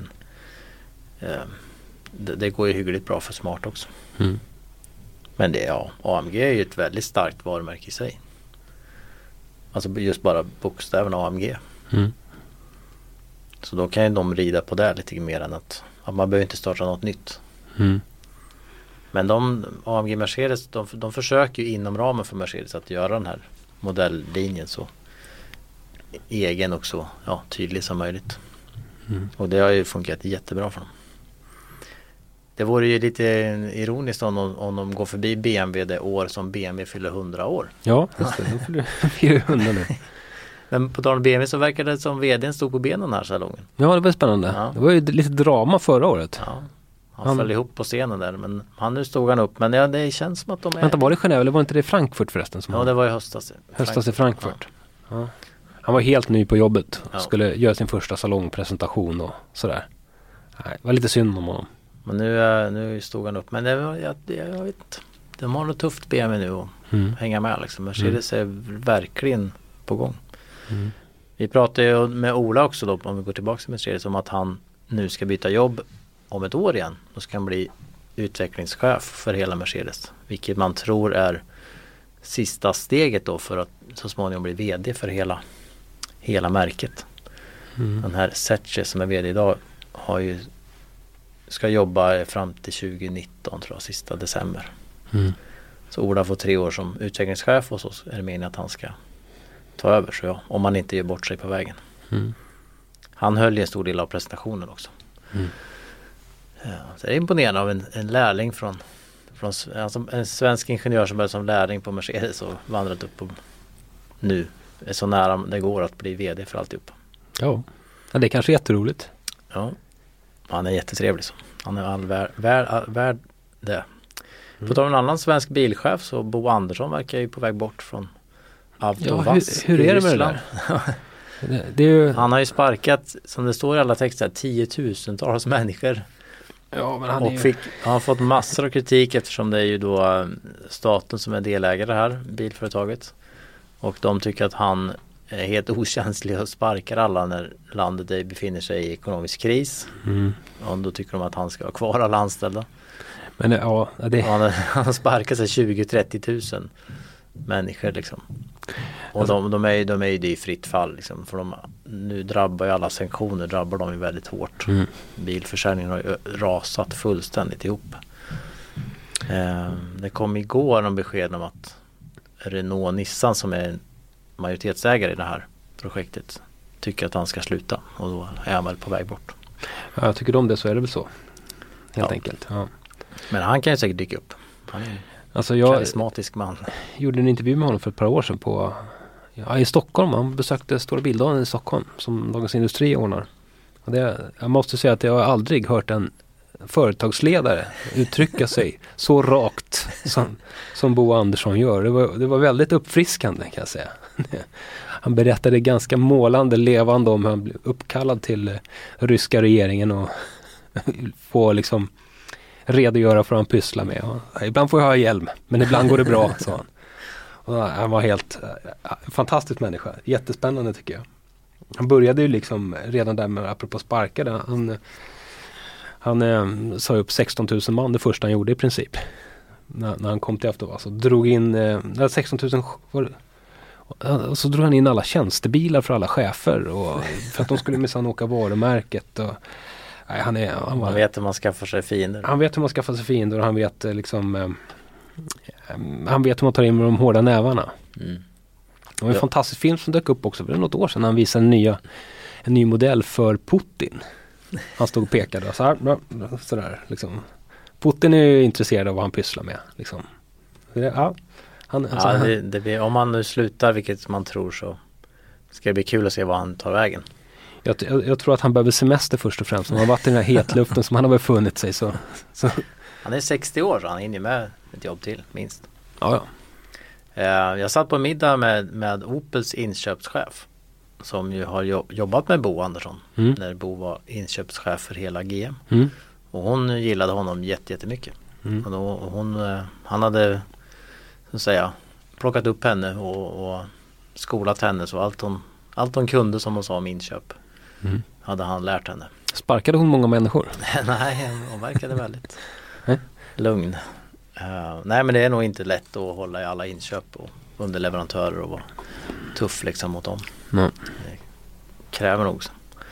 det går ju hyggligt bra för Smart också. Men AMG är ju ett väldigt starkt varumärke i sig. Alltså just bara bokstäverna AMG. Mm. Så då kan ju de rida på det lite mer än att man behöver inte starta något nytt. Mm. Men AMG Mercedes, de försöker ju inom ramen för Mercedes att göra den här modelllinjen så egen och så tydlig som möjligt. Mm. Och det har ju funkat jättebra för dem. Det vore ju lite ironiskt om de går förbi BMW det år som BMW fyller 100 år. Ja, just det. De fyller 100 nu. Men på tal om BMW så verkar det som vdn stod på benen här salongen. Ja, det var spännande. Ja. Det var ju lite drama förra året. Ja, han föll ihop på scenen där. Men nu stod han upp. Men det känns som att de är... Vänta, var det Genève eller var inte det i Frankfurt förresten? Ja, det var i höstas. Höstas i Frankfurt. Ja. Han var helt ny på jobbet. Ja. Skulle göra sin första salongpresentation och sådär. Nej, det var lite synd om honom. Men nu stod han upp. Men jag vet inte. De har något tufft BMW nu och hänga med liksom. Mercedes är verkligen på gång. Mm. Vi pratade ju med Ola också då, om vi går tillbaka till Mercedes, om att han nu ska byta jobb om ett år igen. Då ska han bli utvecklingschef för hela Mercedes. Vilket man tror är sista steget då för att så småningom bli vd för hela märket. Mm. Den här Setche som är vd idag ska jobba fram till 2019 tror jag, sista december. Mm. Så Ola får 3 år som utvecklingschef och så är det meningen att han ska ta över, så om man inte gör bort sig på vägen. Mm. Han höll en stor del av presentationen också. Mm. Så det är imponerande av en lärling från alltså en svensk ingenjör som började som lärling på Mercedes och vandrat upp och nu är så nära det går att bli vd för alltihop. Ja, det är kanske jätteroligt. Ja, han är jättetrevlig så. Han är all värd det. På tal om en annan svensk bilchef så Bo Andersson verkar ju på väg bort från Avtovaz. Hur är det med det där? Det är ju... Han har ju sparkat, som det står i alla texter, 10,000-tals människor. Ja, men han har fått massor av kritik eftersom det är ju då staten som är delägare här, bilföretaget. Och de tycker att han är helt okänslig och sparkar alla när landet befinner sig i ekonomisk kris. Mm. Och då tycker de att han ska ha kvar alla anställda. Men ja, det... Han har sparkat sig 20-30 000 människor liksom. Och de är ju det i fritt fall liksom, för nu drabbar ju alla sanktioner drabbar dem ju väldigt hårt. Mm. Bilförsäljningen har ju rasat fullständigt ihop. Det kom igår en besked om att Renault och Nissan som är majoritetsägare i det här projektet tycker att han ska sluta och då är han väl på väg bort. Ja, jag tycker om det så är det väl så. Helt enkelt. Ja. Men han kan ju säkert dyka upp. Han är en karismatisk man. Jag gjorde en intervju med honom för ett par år sedan i Stockholm. Han besökte Stora Bildagen i Stockholm som Dagens Industri ordnar. Och jag måste säga att jag har aldrig hört en företagsledare uttrycka sig så rakt som Bo Andersson gör. Det var väldigt uppfriskande kan jag säga. Han berättade ganska målande, levande om hur han blev uppkallad till ryska regeringen och få liksom redogöra för vad han pysslar med. Och ibland får jag ha hjälm, men ibland går det bra, sa han. Och han var helt fantastisk människa. Jättespännande tycker jag. Han började ju liksom redan där med, apropå sparkade, han sa upp 16 000 man det första han gjorde i princip. När han kom till Avtovaz och drog in 16 000 och så drog han in alla tjänstebilar för alla chefer och för att de skulle minsann åka varumärket och han vet hur man skaffar sig fiender. Han vet hur man skaffar sig fiender och han vet liksom han vet hur man tar in med de hårda nävarna. Mm. Det var en fantastisk film som dök upp också för något år sedan när han visade en ny modell för Putin. Han stod och pekade sådär liksom. Putin är ju intresserad av vad han pysslar med liksom. Om han nu slutar, vilket man tror, så ska det bli kul att se vad han tar vägen. Jag tror att han behöver semester först och främst. Han har varit i den här hetluften som han har befunnit sig så. Han är 60 år så han hinner med ett jobb till, minst. Ja. Jag satt på middag med Opels inköpschef som ju har jobbat med Bo Andersson när Bo var inköpschef för hela GM. Mm. Och hon gillade honom jättemycket. Mm. Och han hade så att säga plockat upp henne och skolat henne så allt hon kunde som hon sa om inköp hade han lärt henne. Sparkade hon många människor? Nej, hon verkade väldigt lugn. Nej, men det är nog inte lätt att hålla i alla inköp och underleverantörer och tuff liksom mot dem. Mm. Det kräver nog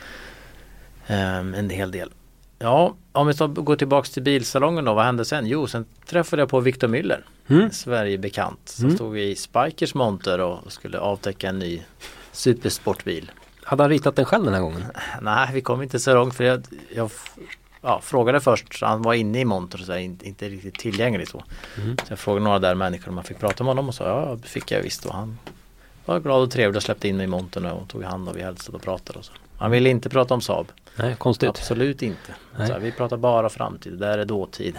en hel del. Ja, om vi går tillbaka till bilsalongen då, vad hände sen? Jo, sen träffade jag på Victor Müller, Sverige-bekant. Så stod vi i Spikers monter och skulle avtäcka en ny supersportbil. Hade han ritat den själv den här gången? Nej, vi kom inte så långt för jag frågade först, så han var inne i monter och så inte riktigt tillgänglig så. Så jag frågade några där människor om man fick prata med honom och sa ja, det fick jag visst. Och han var glad och trevlig och släppte in mig i montern och tog hand och vi hälsade och pratade och så. Han ville inte prata om Saab. Nej, konstigt. Absolut inte. Så vi pratar bara framtid, det där är dåtid.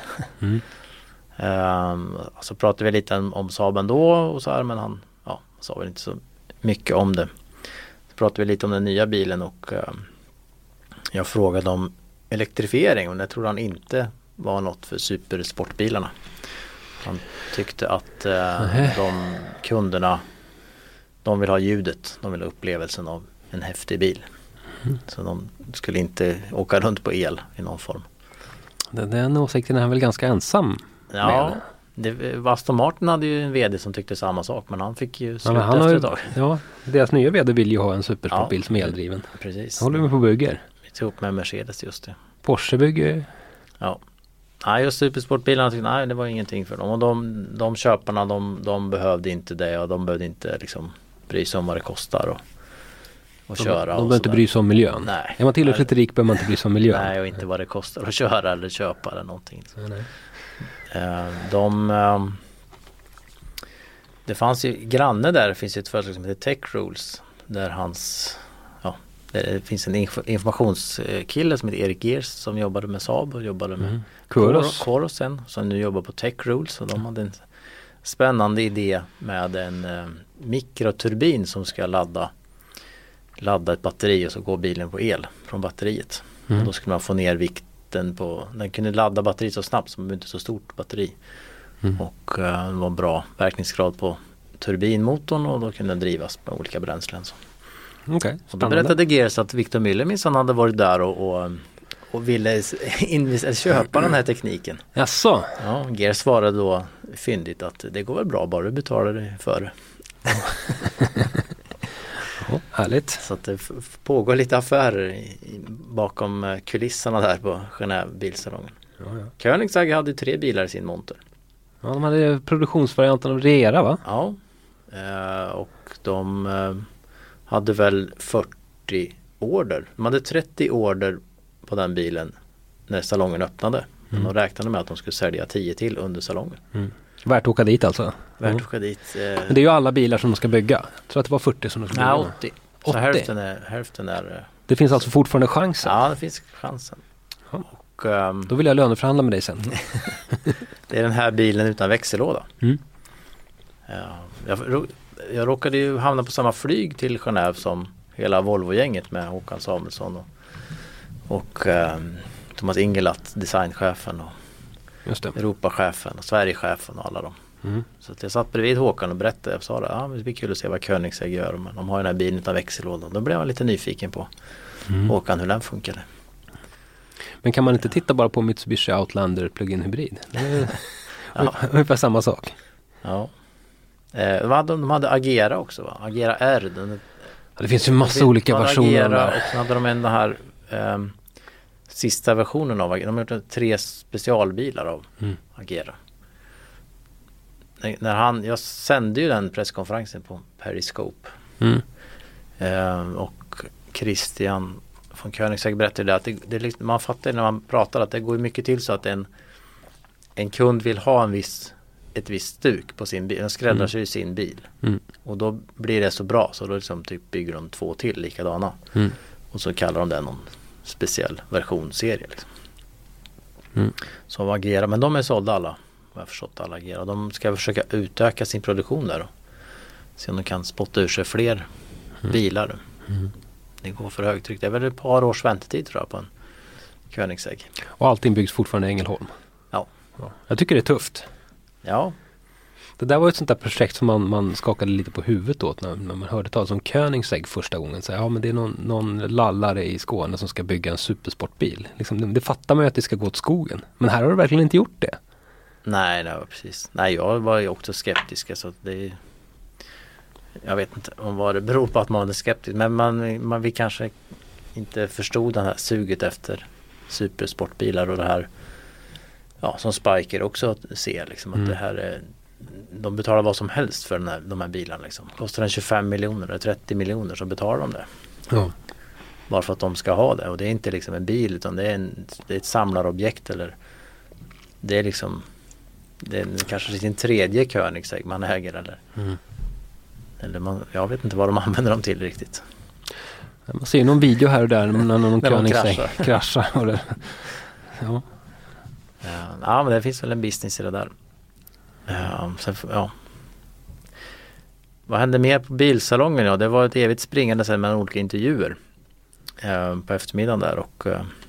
Så pratade vi lite om Saab ändå och så här, men han sa väl inte så mycket om det. Så pratade vi lite om den nya bilen och jag frågade om elektrifiering och det tror han inte var något för supersportbilarna. Han tyckte att de kunderna, de vill ha ljudet, de vill ha upplevelsen av en häftig bil. Så de skulle inte åka runt på el i någon form. Den åsikten är väl ganska ensam med. Aston Martin hade ju en vd som tyckte samma sak, men han fick ju sluta efter ett tag. Ja, deras nya vd vill ju ha en supersportbil som är eldriven. Precis. Håller vi på bygger. Vi tog upp med Mercedes just det. Porsche bygger. Ja. Nej, just supersportbilarna tyckte nej, det var ingenting för dem. Och de köparna, de behövde inte det och de behövde inte liksom bry sig om vad det kostar och köra. De behöver inte bry sig om miljön. Nej. Är man tillräckligt rik behöver man inte bry sig om miljön. Nej, och inte vad det kostar att köra eller köpa eller någonting. Nej. Det fanns ju granne där, det finns ett företag som heter Tech Rules där det finns en informationskille som heter Erik Geers som jobbade med Saab och jobbade med Coros sen, som nu jobbar på Tech Rules och de hade en spännande idé med en mikroturbin som ska ladda ett batteri och så går bilen på el från batteriet. Och då skulle man få ner vikten på, den kunde ladda batteriet så snabbt som inte så stort batteri. Och det var bra verkningsgrad på turbinmotorn och då kunde den drivas med olika bränslen. Okay, och då berättade Geers att Victor Müller minsann hade varit där och ville köpa den här tekniken. Jaså? Ja, Geers svarade då fyndigt att det går väl bra bara du betalar det före. Härligt. Så att det pågår lite affärer bakom kulisserna där på Genève bilsalongen. Ja. Koenigsegg hade 3 bilar i sin monter. Ja, de hade produktionsvarianten av Rera, va? Ja, och de hade väl 40 order. De hade 30 order på den bilen när salongen öppnade. Men de räknade med att de skulle sälja 10 till under salongen. Värt att åka dit alltså? Värt att åka dit. Men det är ju alla bilar som de ska bygga. Jag tror att det var 40 som de ska bygga. 80. Så hälften är... Det finns alltså fortfarande chansen? Ja, det finns chansen. Ja. Och, då vill jag löneförhandla med dig sen. det är den här bilen utan växellåda. Jag råkade ju hamna på samma flyg till Genève som hela Volvo-gänget med Håkan Samuelsson och Thomas Ingelat, designchefen och Europachefen och Sverigechefen och alla dem. Så att jag satt bredvid Håkan och berättade. Jag sa det, det blir kul att se vad Koenigsegg gör, men de har ju den här bilen utan växellåda. Då blev jag lite nyfiken på Håkan, hur den funkade. Men kan man inte titta bara på Mitsubishi Outlander plug-in hybrid? Det är ungefär samma sak. Ja. De hade Agera också, va? Agera R. Det finns ju massa olika versioner där. Och så hade de den här sista versionen av Agera. De har gjort 3 specialbilar av Agera. Jag sände ju den presskonferensen på Periscope. Och Christian från Koenigsegg berättade att det man fattar när man pratar att det går mycket till så att en kund vill ha ett visst stuk på sin bil. Den skräddarsyr sin bil. Och då blir det så bra så då liksom typ bygger de 2 till likadana. Och så kallar de den någon speciell versionsserie liksom. Som Agera, men de är sålda alla. Jag har förstått alla Agera. De ska försöka utöka sin produktion där och se om de kan spotta ur sig fler bilar. Det går för högtryck. Det är väl ett par års väntetid tror jag på en Koenigsegg. Och allting byggs fortfarande i Ängelholm. Ja. Jag tycker det är tufft. Ja. Det där var ett sånt där projekt som man skakade lite på huvudet åt när man hörde talas om Koenigsegg första gången. Så, men det är någon lallare i Skåne som ska bygga en supersportbil. Liksom, det fattar man ju att det ska gå åt skogen. Men här har du verkligen inte gjort det. Nej, precis. Nej, jag var ju också skeptisk. Så det jag vet inte om vad det beror på att man är skeptisk, men vi kanske inte förstod det här suget efter supersportbilar och det här, ja, som Spiker också ser liksom, att det här är, de betalar vad som helst för de här bilarna liksom. Kostar den 25 miljoner eller 30 miljoner så betalar de det. Ja. Bara för att de ska ha det, och det är inte liksom en bil utan det är ett samlarobjekt, eller det är liksom kanske sin tredje Koenigsegg man äger, eller jag vet inte vad de använder dem till riktigt. Man ser någon video här och där när någon Koenigsegg kraschar. Och det. Ja. Ja, men det finns väl en business i det där. Sen, ja. Vad hände mer på bilsalongen? Ja, det var ett evigt springande sen med olika intervjuer på eftermiddagen där, och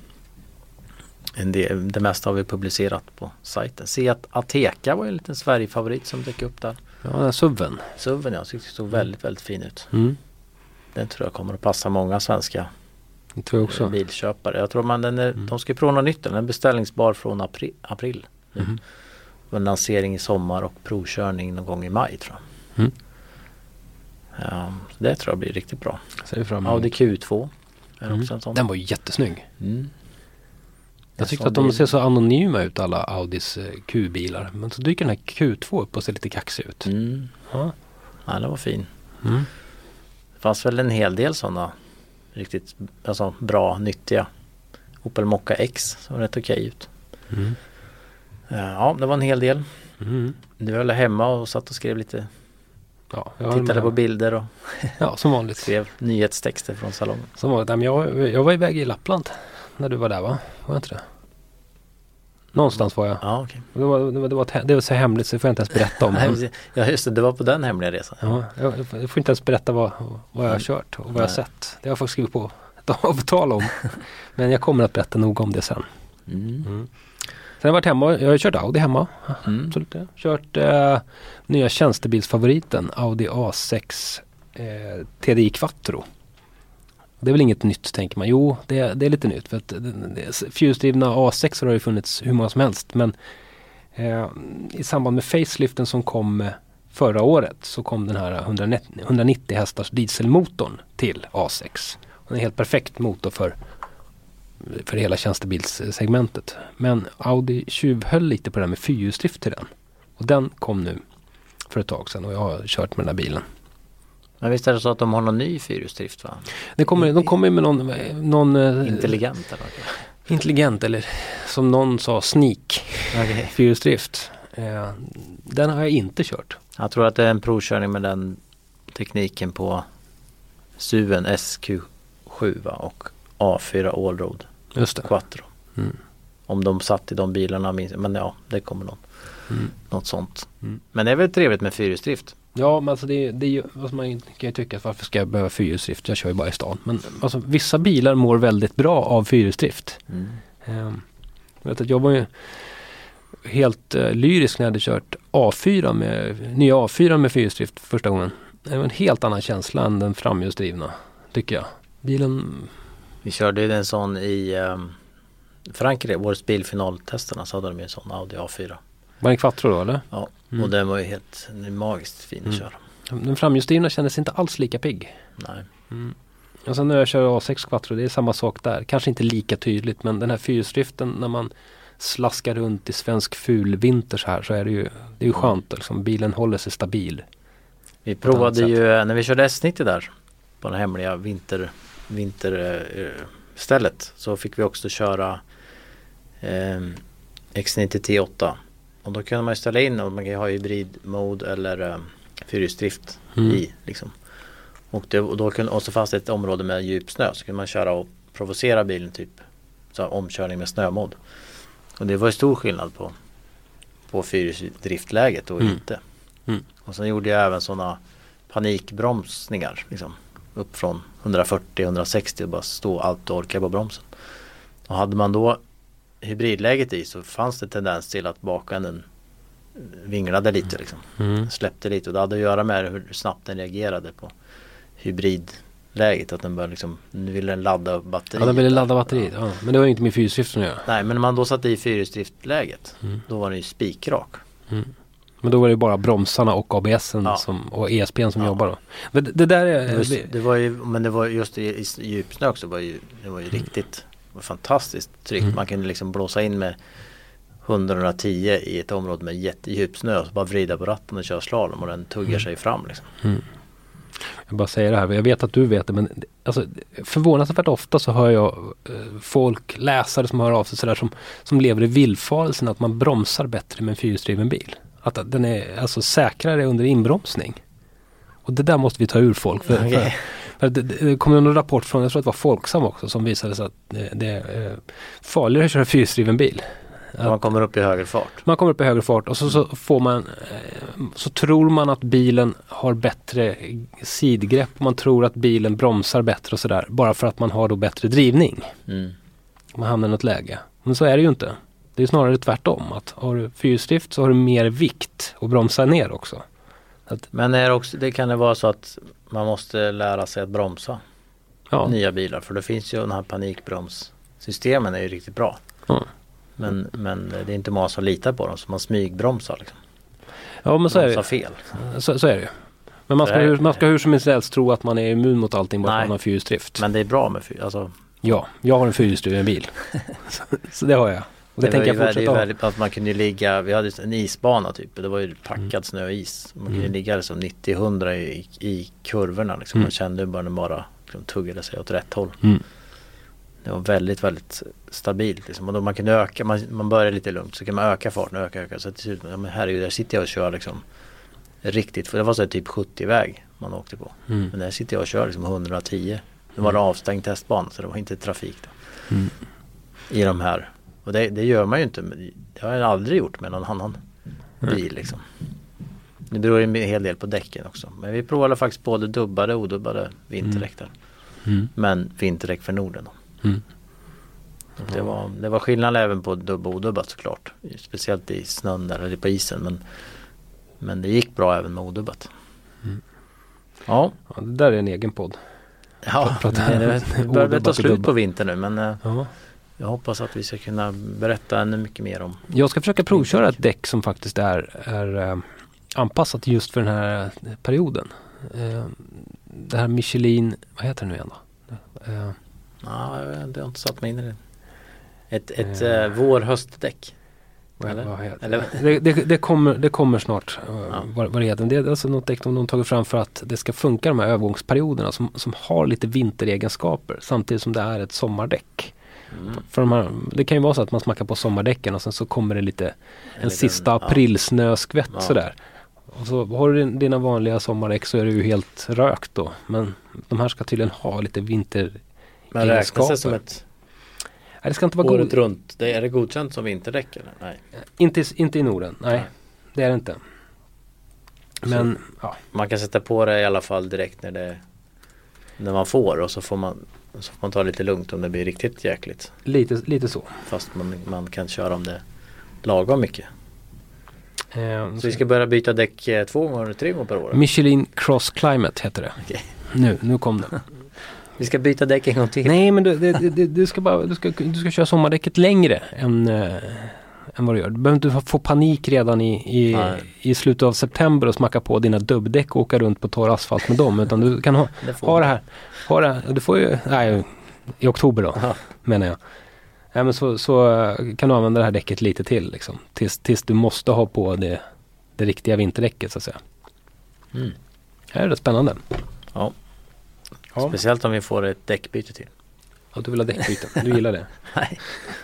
det mesta har vi publicerat på sajten. Seat Ateca var ju en liten Sverigefavorit som dök upp där. Ja, den här SUVen. SUVen, ja, såg väldigt, väldigt fin ut. Mm. Den tror jag kommer att passa många svenska bilköpare. Jag tror de ska prova något nytt. Den är beställningsbar från april. En lansering i sommar och provkörning någon gång i maj, tror jag. Det tror jag blir riktigt bra. Audi Q2 är också en sån. Den var ju jättesnygg. Jag tyckte att de ser så anonyma ut, alla Audis Q-bilar. Men så dyker den här Q2 upp och ser lite kaxig ut. Ja, den var fin. Det fanns väl en hel del sådana riktigt bra, nyttiga. Opel Mokka X som rätt okej ut. Ja, det var en hel del. Du höll hemma och satt och skrev lite. Ja, tittade på bilder och som vanligt skrev nyhetstexter från salongen. Som vanligt. Jag var iväg i Lappland när du var där, va? Var inte det? Någonstans var jag. Ja, okej. Det var så hemligt så jag får inte ens berätta om. Ja, just det var på den hemliga resan. Ja, jag får inte ens berätta vad jag har kört och vad jag har sett. Det har jag faktiskt skrivit på ett avtal om. Men jag kommer att berätta nog om det sen. Sen har jag varit hemma. Jag har kört Audi hemma. Absolut. Kört nya tjänstebilsfavoriten Audi A6 TDI Quattro. Det är väl inget nytt, tänker man. Jo, det är lite nytt. För att fyrhjulsdrivna A6 har ju funnits hur många som helst. Men i samband med faceliften som kom förra året så kom den här 190 hästars dieselmotorn till A6. Och en helt perfekt motor för hela tjänstebilssegmentet. Men Audi tjuvhöll lite på det här med fyrhjulsdrift till den. Och den kom nu för ett tag sedan och jag har kört med den där bilen. Men visst är det så att de har någon ny fyrhjulsdrift, va? De kommer med någon intelligent eller? Intelligent, eller som någon sa, sneak fyrhjulsdrift. Den har jag inte kört. Jag tror att det är en provkörning med den tekniken på SUVen SQ7, va? Och A4 Allroad. Just det. Quattro. Om de satt i de bilarna, men ja, det kommer något sånt. Men det är väl trevligt med fyrhjulsdrift. Ja, men alltså det är ju, alltså man kan ju tycka att varför ska jag behöva fyrhjulsdrift? Jag kör ju bara i stan. Men alltså, vissa bilar mår väldigt bra av fyrhjulsdrift. Jag var ju helt lyrisk när jag hade kört nya A4 med fyrhjulsdrift första gången. Det var en helt annan känsla än den framhjulsdrivna, tycker jag. Bilen... Vi körde en sån i Frankrike, årets bilfinaltesterna, så hade de en sån Audi A4. Var det en Quattro då, eller? Ja, och den var ju helt magiskt fin att köra. Den framhjulsdrivna kändes inte alls lika pigg. Nej. Och sen när jag kör A6 Quattro, det är samma sak där. Kanske inte lika tydligt, men den här fyrhjulsdriften när man slaskar runt i svensk fulvinter så här, så är det är ju skönt. Liksom, bilen håller sig stabil. Vi provade ju, när vi körde S90 där, på den hemliga vinterstället, så fick vi också köra X90 T8. Och då kunde man ju ställa in, och man kan ha hybrid-mode eller fyrhjulsdrift i liksom. Och så fanns det ett område med djup snö, så kunde man köra och provocera bilen typ så omkörning med snömod. Och det var ju stor skillnad på fyrhjulsdriftläget och inte. Och sen gjorde jag även sådana panikbromsningar liksom, upp från 140-160 och bara stå allt och orka på bromsen. Och hade man då hybridläget i, så fanns det tendens till att bakänden vinglade lite liksom. Släppte lite, och det hade att göra med hur snabbt den reagerade på hybridläget, att den började liksom, nu ville den ladda upp batteriet. Ja, den ville ladda batteriet, ja. Men det var ju inte med fyrhjulsdriften att göra. Nej, men när man då satte i fyrhjulsdriftläget, då var den ju spikrak. Men då var det bara bromsarna och ABSen och ESP:n som jobbar då. Men det där är... Det var ju, men det var just i djupsnö också, det var ju riktigt fantastiskt tryck. Man kunde liksom blåsa in med 110 i ett område med jättedjup snö och så bara vrida på ratten och köra slalom och den tuggar sig fram liksom. Jag bara säger det här, jag vet att du vet det, men alltså, förvånansvärt ofta så hör jag folk, läsare som hör av sig sådär, som lever i villfarelsen att man bromsar bättre med en fyrhjulsdriven bil. Att den är alltså säkrare under inbromsning. Och det där måste vi ta ur folk. För det kom en rapport från, jag tror att det var Folksam också, som visade sig att det är farligare att köra fyrhjulsdriven bil. Man kommer upp i högre fart. Man kommer upp i högre fart och så får man, så tror man att bilen har bättre sidgrepp och man tror att bilen bromsar bättre och sådär, bara för att man har då bättre drivning. Man hamnar i något läge. Men så är det ju inte. Det är snarare tvärtom, att har du fyrhjulsdrift så har du mer vikt och bromsa ner också. Men det kan det vara så att man måste lära sig att bromsa nya bilar, för det finns ju den här panikbromssystemen är ju riktigt bra. Men det är inte många som litar på dem, så man smygbromsar liksom. Ja, men så är det. Fel. Så är det ju. Men man ska hur som helst tro att man är immun mot allting bara man har fyrhjulsdrift. Men det är bra med Ja, jag har en fyrhjulsdriven bil. så det har jag. Och det tänker jag fortsätta ha. Väldigt att man kunde ligga, vi hade en isbana typ, det var ju packad snö och is. Man kunde ligga liksom 90-100 i kurvorna liksom. Man kände bara när man bara liksom tuggade sig åt rätt håll. Det var väldigt, väldigt stabilt liksom. Och då man kunde öka, man började lite lugnt, så kan man öka farten och öka. Så till slut, men herregud, där sitter jag och kör liksom riktigt, för det var så typ 70-väg man åkte på. Men där sitter jag och kör liksom 110. Det var en avstängd testbana, så det var inte trafik då. I de här. Och det gör man ju inte, det har jag aldrig gjort med någon annan bil liksom. Det beror ju en hel del på däcken också. Men vi provade faktiskt både dubbade och odubbade vinterdäck där. Men vinterdäck för Norden då. Det var skillnad även på dubb och odubbat såklart. Speciellt i snön där, eller på isen. Men det gick bra även med odubbat. Ja, det där är en egen podd. Ja, det börjar ta slut på vintern nu, men jag hoppas att vi ska kunna berätta ännu mycket mer om. Jag ska försöka provköra ett däck som faktiskt är anpassat just för den här perioden. Det här Michelin, vad heter det nu igen då? Det har inte satt mig in i det. Ett vår-höstdäck. Det kommer snart. Vad det heter. Det är alltså något däck de tagit fram för att det ska funka, de här övergångsperioderna som har lite vinteregenskaper samtidigt som det är ett sommardäck. För det kan ju vara så att man smackar på sommardäcken och sen så kommer det lite en sista aprilsnöskvätt sådär. Och så har du dina vanliga sommardäck så är det ju helt rökt då. Men de här ska tydligen ha lite vinteregenskaper. Men räknas det som ett det ska inte vara året runt? Är det godkänt som vinterdäck eller? Nej. Inte i Norden, nej. Det är det inte. Men man kan sätta på det i alla fall direkt när man får, och så får man ta lite lugnt om det blir riktigt jäkligt. Lite så. Fast man kan köra om det lagom mycket. Så vi ska börja byta däck 2 gånger, 3 gånger per år? Michelin Cross Climate heter det. Okay. Nu kom det. Vi ska byta däck en gång till. Nej, men du ska köra sommardäcket längre än vad du gör. Du behöver inte få panik redan i slutet av september och smacka på dina dubbdäck och åka runt på torr asfalt med dem, utan du kan ha det här. Du får ju i oktober då, menar jag. Nej, men så kan du använda det här däcket lite till liksom, tills du måste ha på det riktiga vinterdäcket så att säga. Det är rätt spännande. Ja. Speciellt om vi får ett däckbyte till. Ja, du vill ha däckbyte. Du gillar det. Nej.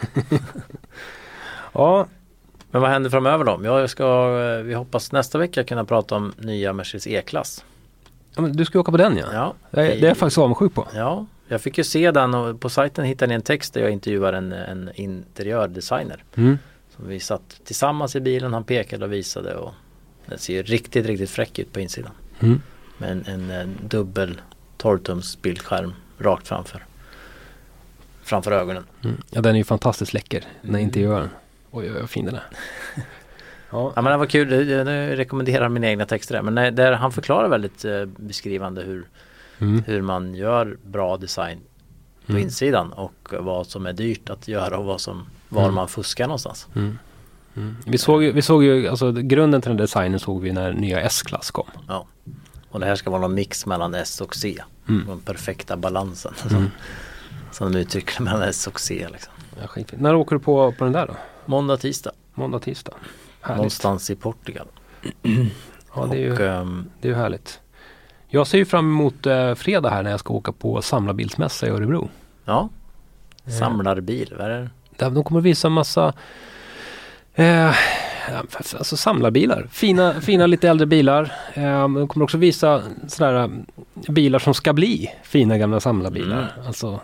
Ja. Men vad händer framöver då? Vi hoppas nästa vecka kunna prata om nya Mercedes E-klass. Ja, men du ska åka på den, ja. Det är jag faktiskt avundsjuk på. Ja, jag fick ju se den och på sajten hittade jag en text där jag intervjuar en interiördesigner. Som vi satt tillsammans i bilen, han pekade och visade, och det ser ju riktigt, riktigt fräck ut på insidan. Med en dubbel 12-tums bildskärm rakt framför ögonen. Ja, den är ju fantastiskt läcker, den här interiören. Oj, vad fin den är. Ja, men det var kul. Jag rekommenderar mina egna texter där. Men där han förklarar väldigt beskrivande hur man gör bra design på insidan och vad som är dyrt att göra och var man fuskar någonstans. Vi såg ju alltså grunden till den designen såg vi när nya S-klass kom. Ja. Och det här ska vara någon mix mellan S och C. Den perfekta balansen. Som de uttrycker mellan S och C. Liksom. Ja, skitfint. När åker du på den där då? Måndag, tisdag. Härligt. Någonstans i Portugal. Ja, det är ju härligt. Jag ser ju fram emot fredag här när jag ska åka på samlarbilsmässa i Örebro. Ja, samlarbil, vad är det? Där de kommer visa massa alltså samlarbilar. Fina lite äldre bilar. De kommer också visa sådär bilar som ska bli fina gamla samlarbilar. Alltså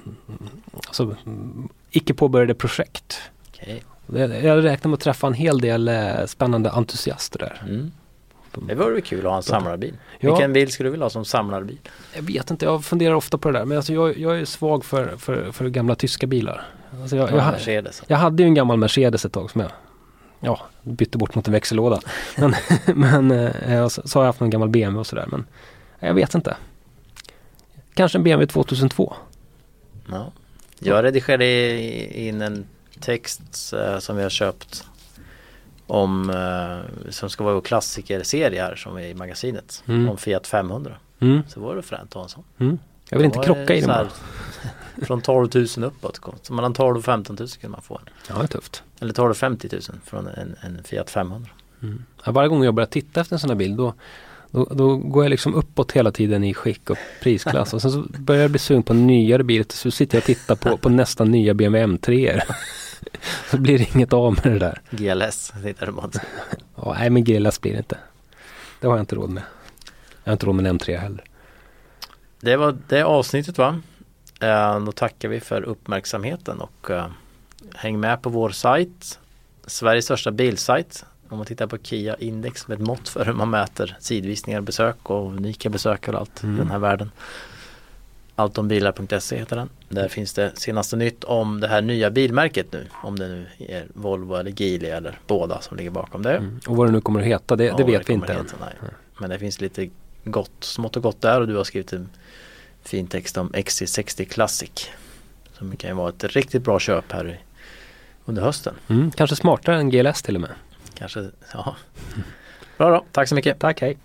icke påbörjade projekt. Okay. Jag räknar med att träffa en hel del spännande entusiaster där. Det vore kul att ha en samlarbil. Ja. Vilken bil skulle du vilja ha som samlarbil? Jag vet inte, jag funderar ofta på det där. Men alltså jag är svag för gamla tyska bilar. Alltså jag hade ju en gammal Mercedes ett tag som jag bytte bort mot en växellåda. men så har jag haft en gammal BMW och sådär. Men jag vet inte. Kanske en BMW 2002. Ja. Jag redigerade in en text som vi har köpt om som ska vara klassikerserie här som är i magasinet om Fiat 500. Så var det fränt att ha en sån. Jag vill inte krocka i den. Från 12 000 uppåt. Så mellan 12 och 15 000 kan man få en. Ja, det är tufft. Eller 12 och 50 000 från en Fiat 500. Ja, varje gång jag börjar titta efter en sån här bil då går jag liksom uppåt hela tiden i skick och prisklass. Och sen så börjar jag bli sugen på en nyare bil. Så sitter jag och tittar på nästan nya BMW M3. Så blir det inget av med det där. GLS tittar du på. Ja, nej, men GLS blir det inte. Det har jag inte råd med. Jag har inte råd med en M3 heller. Det var det avsnittet, va? Då tackar vi för uppmärksamheten och häng med på vår sajt. Sveriges största bilsajt. Om man tittar på Kia Index som ett mått för hur man mäter sidvisningar, besök och unika besök och allt i den här världen. Alltombilar.se heter den. Där finns det senaste nytt om det här nya bilmärket nu. Om det nu är Volvo eller Geely eller båda som ligger bakom det. Och vad det nu kommer att heta, det vet vi inte än. Men det finns lite smått och gott där och du har skrivit en fin text om XC60 Classic. Som kan ju vara ett riktigt bra köp här under hösten. Kanske smartare än GLS till och med. Kanske, ja. Bra då, tack så mycket. Tack, hej.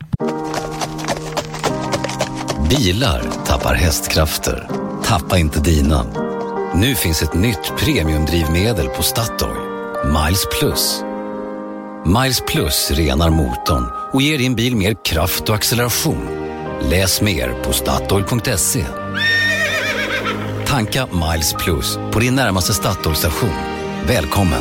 Bilar tappar hästkrafter. Tappa inte dina. Nu finns ett nytt premiumdrivmedel på Statoil. Miles Plus. Miles Plus renar motorn och ger din bil mer kraft och acceleration. Läs mer på Statoil.se. Tanka Miles Plus på din närmaste Statoil-station. Välkommen!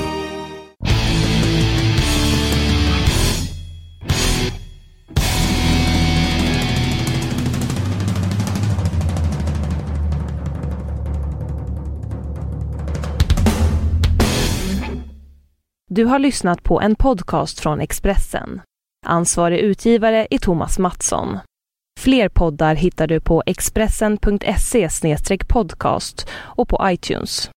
Du har lyssnat på en podcast från Expressen. Ansvarig utgivare är Thomas Mattsson. Fler poddar hittar du på expressen.se/podcast och på iTunes.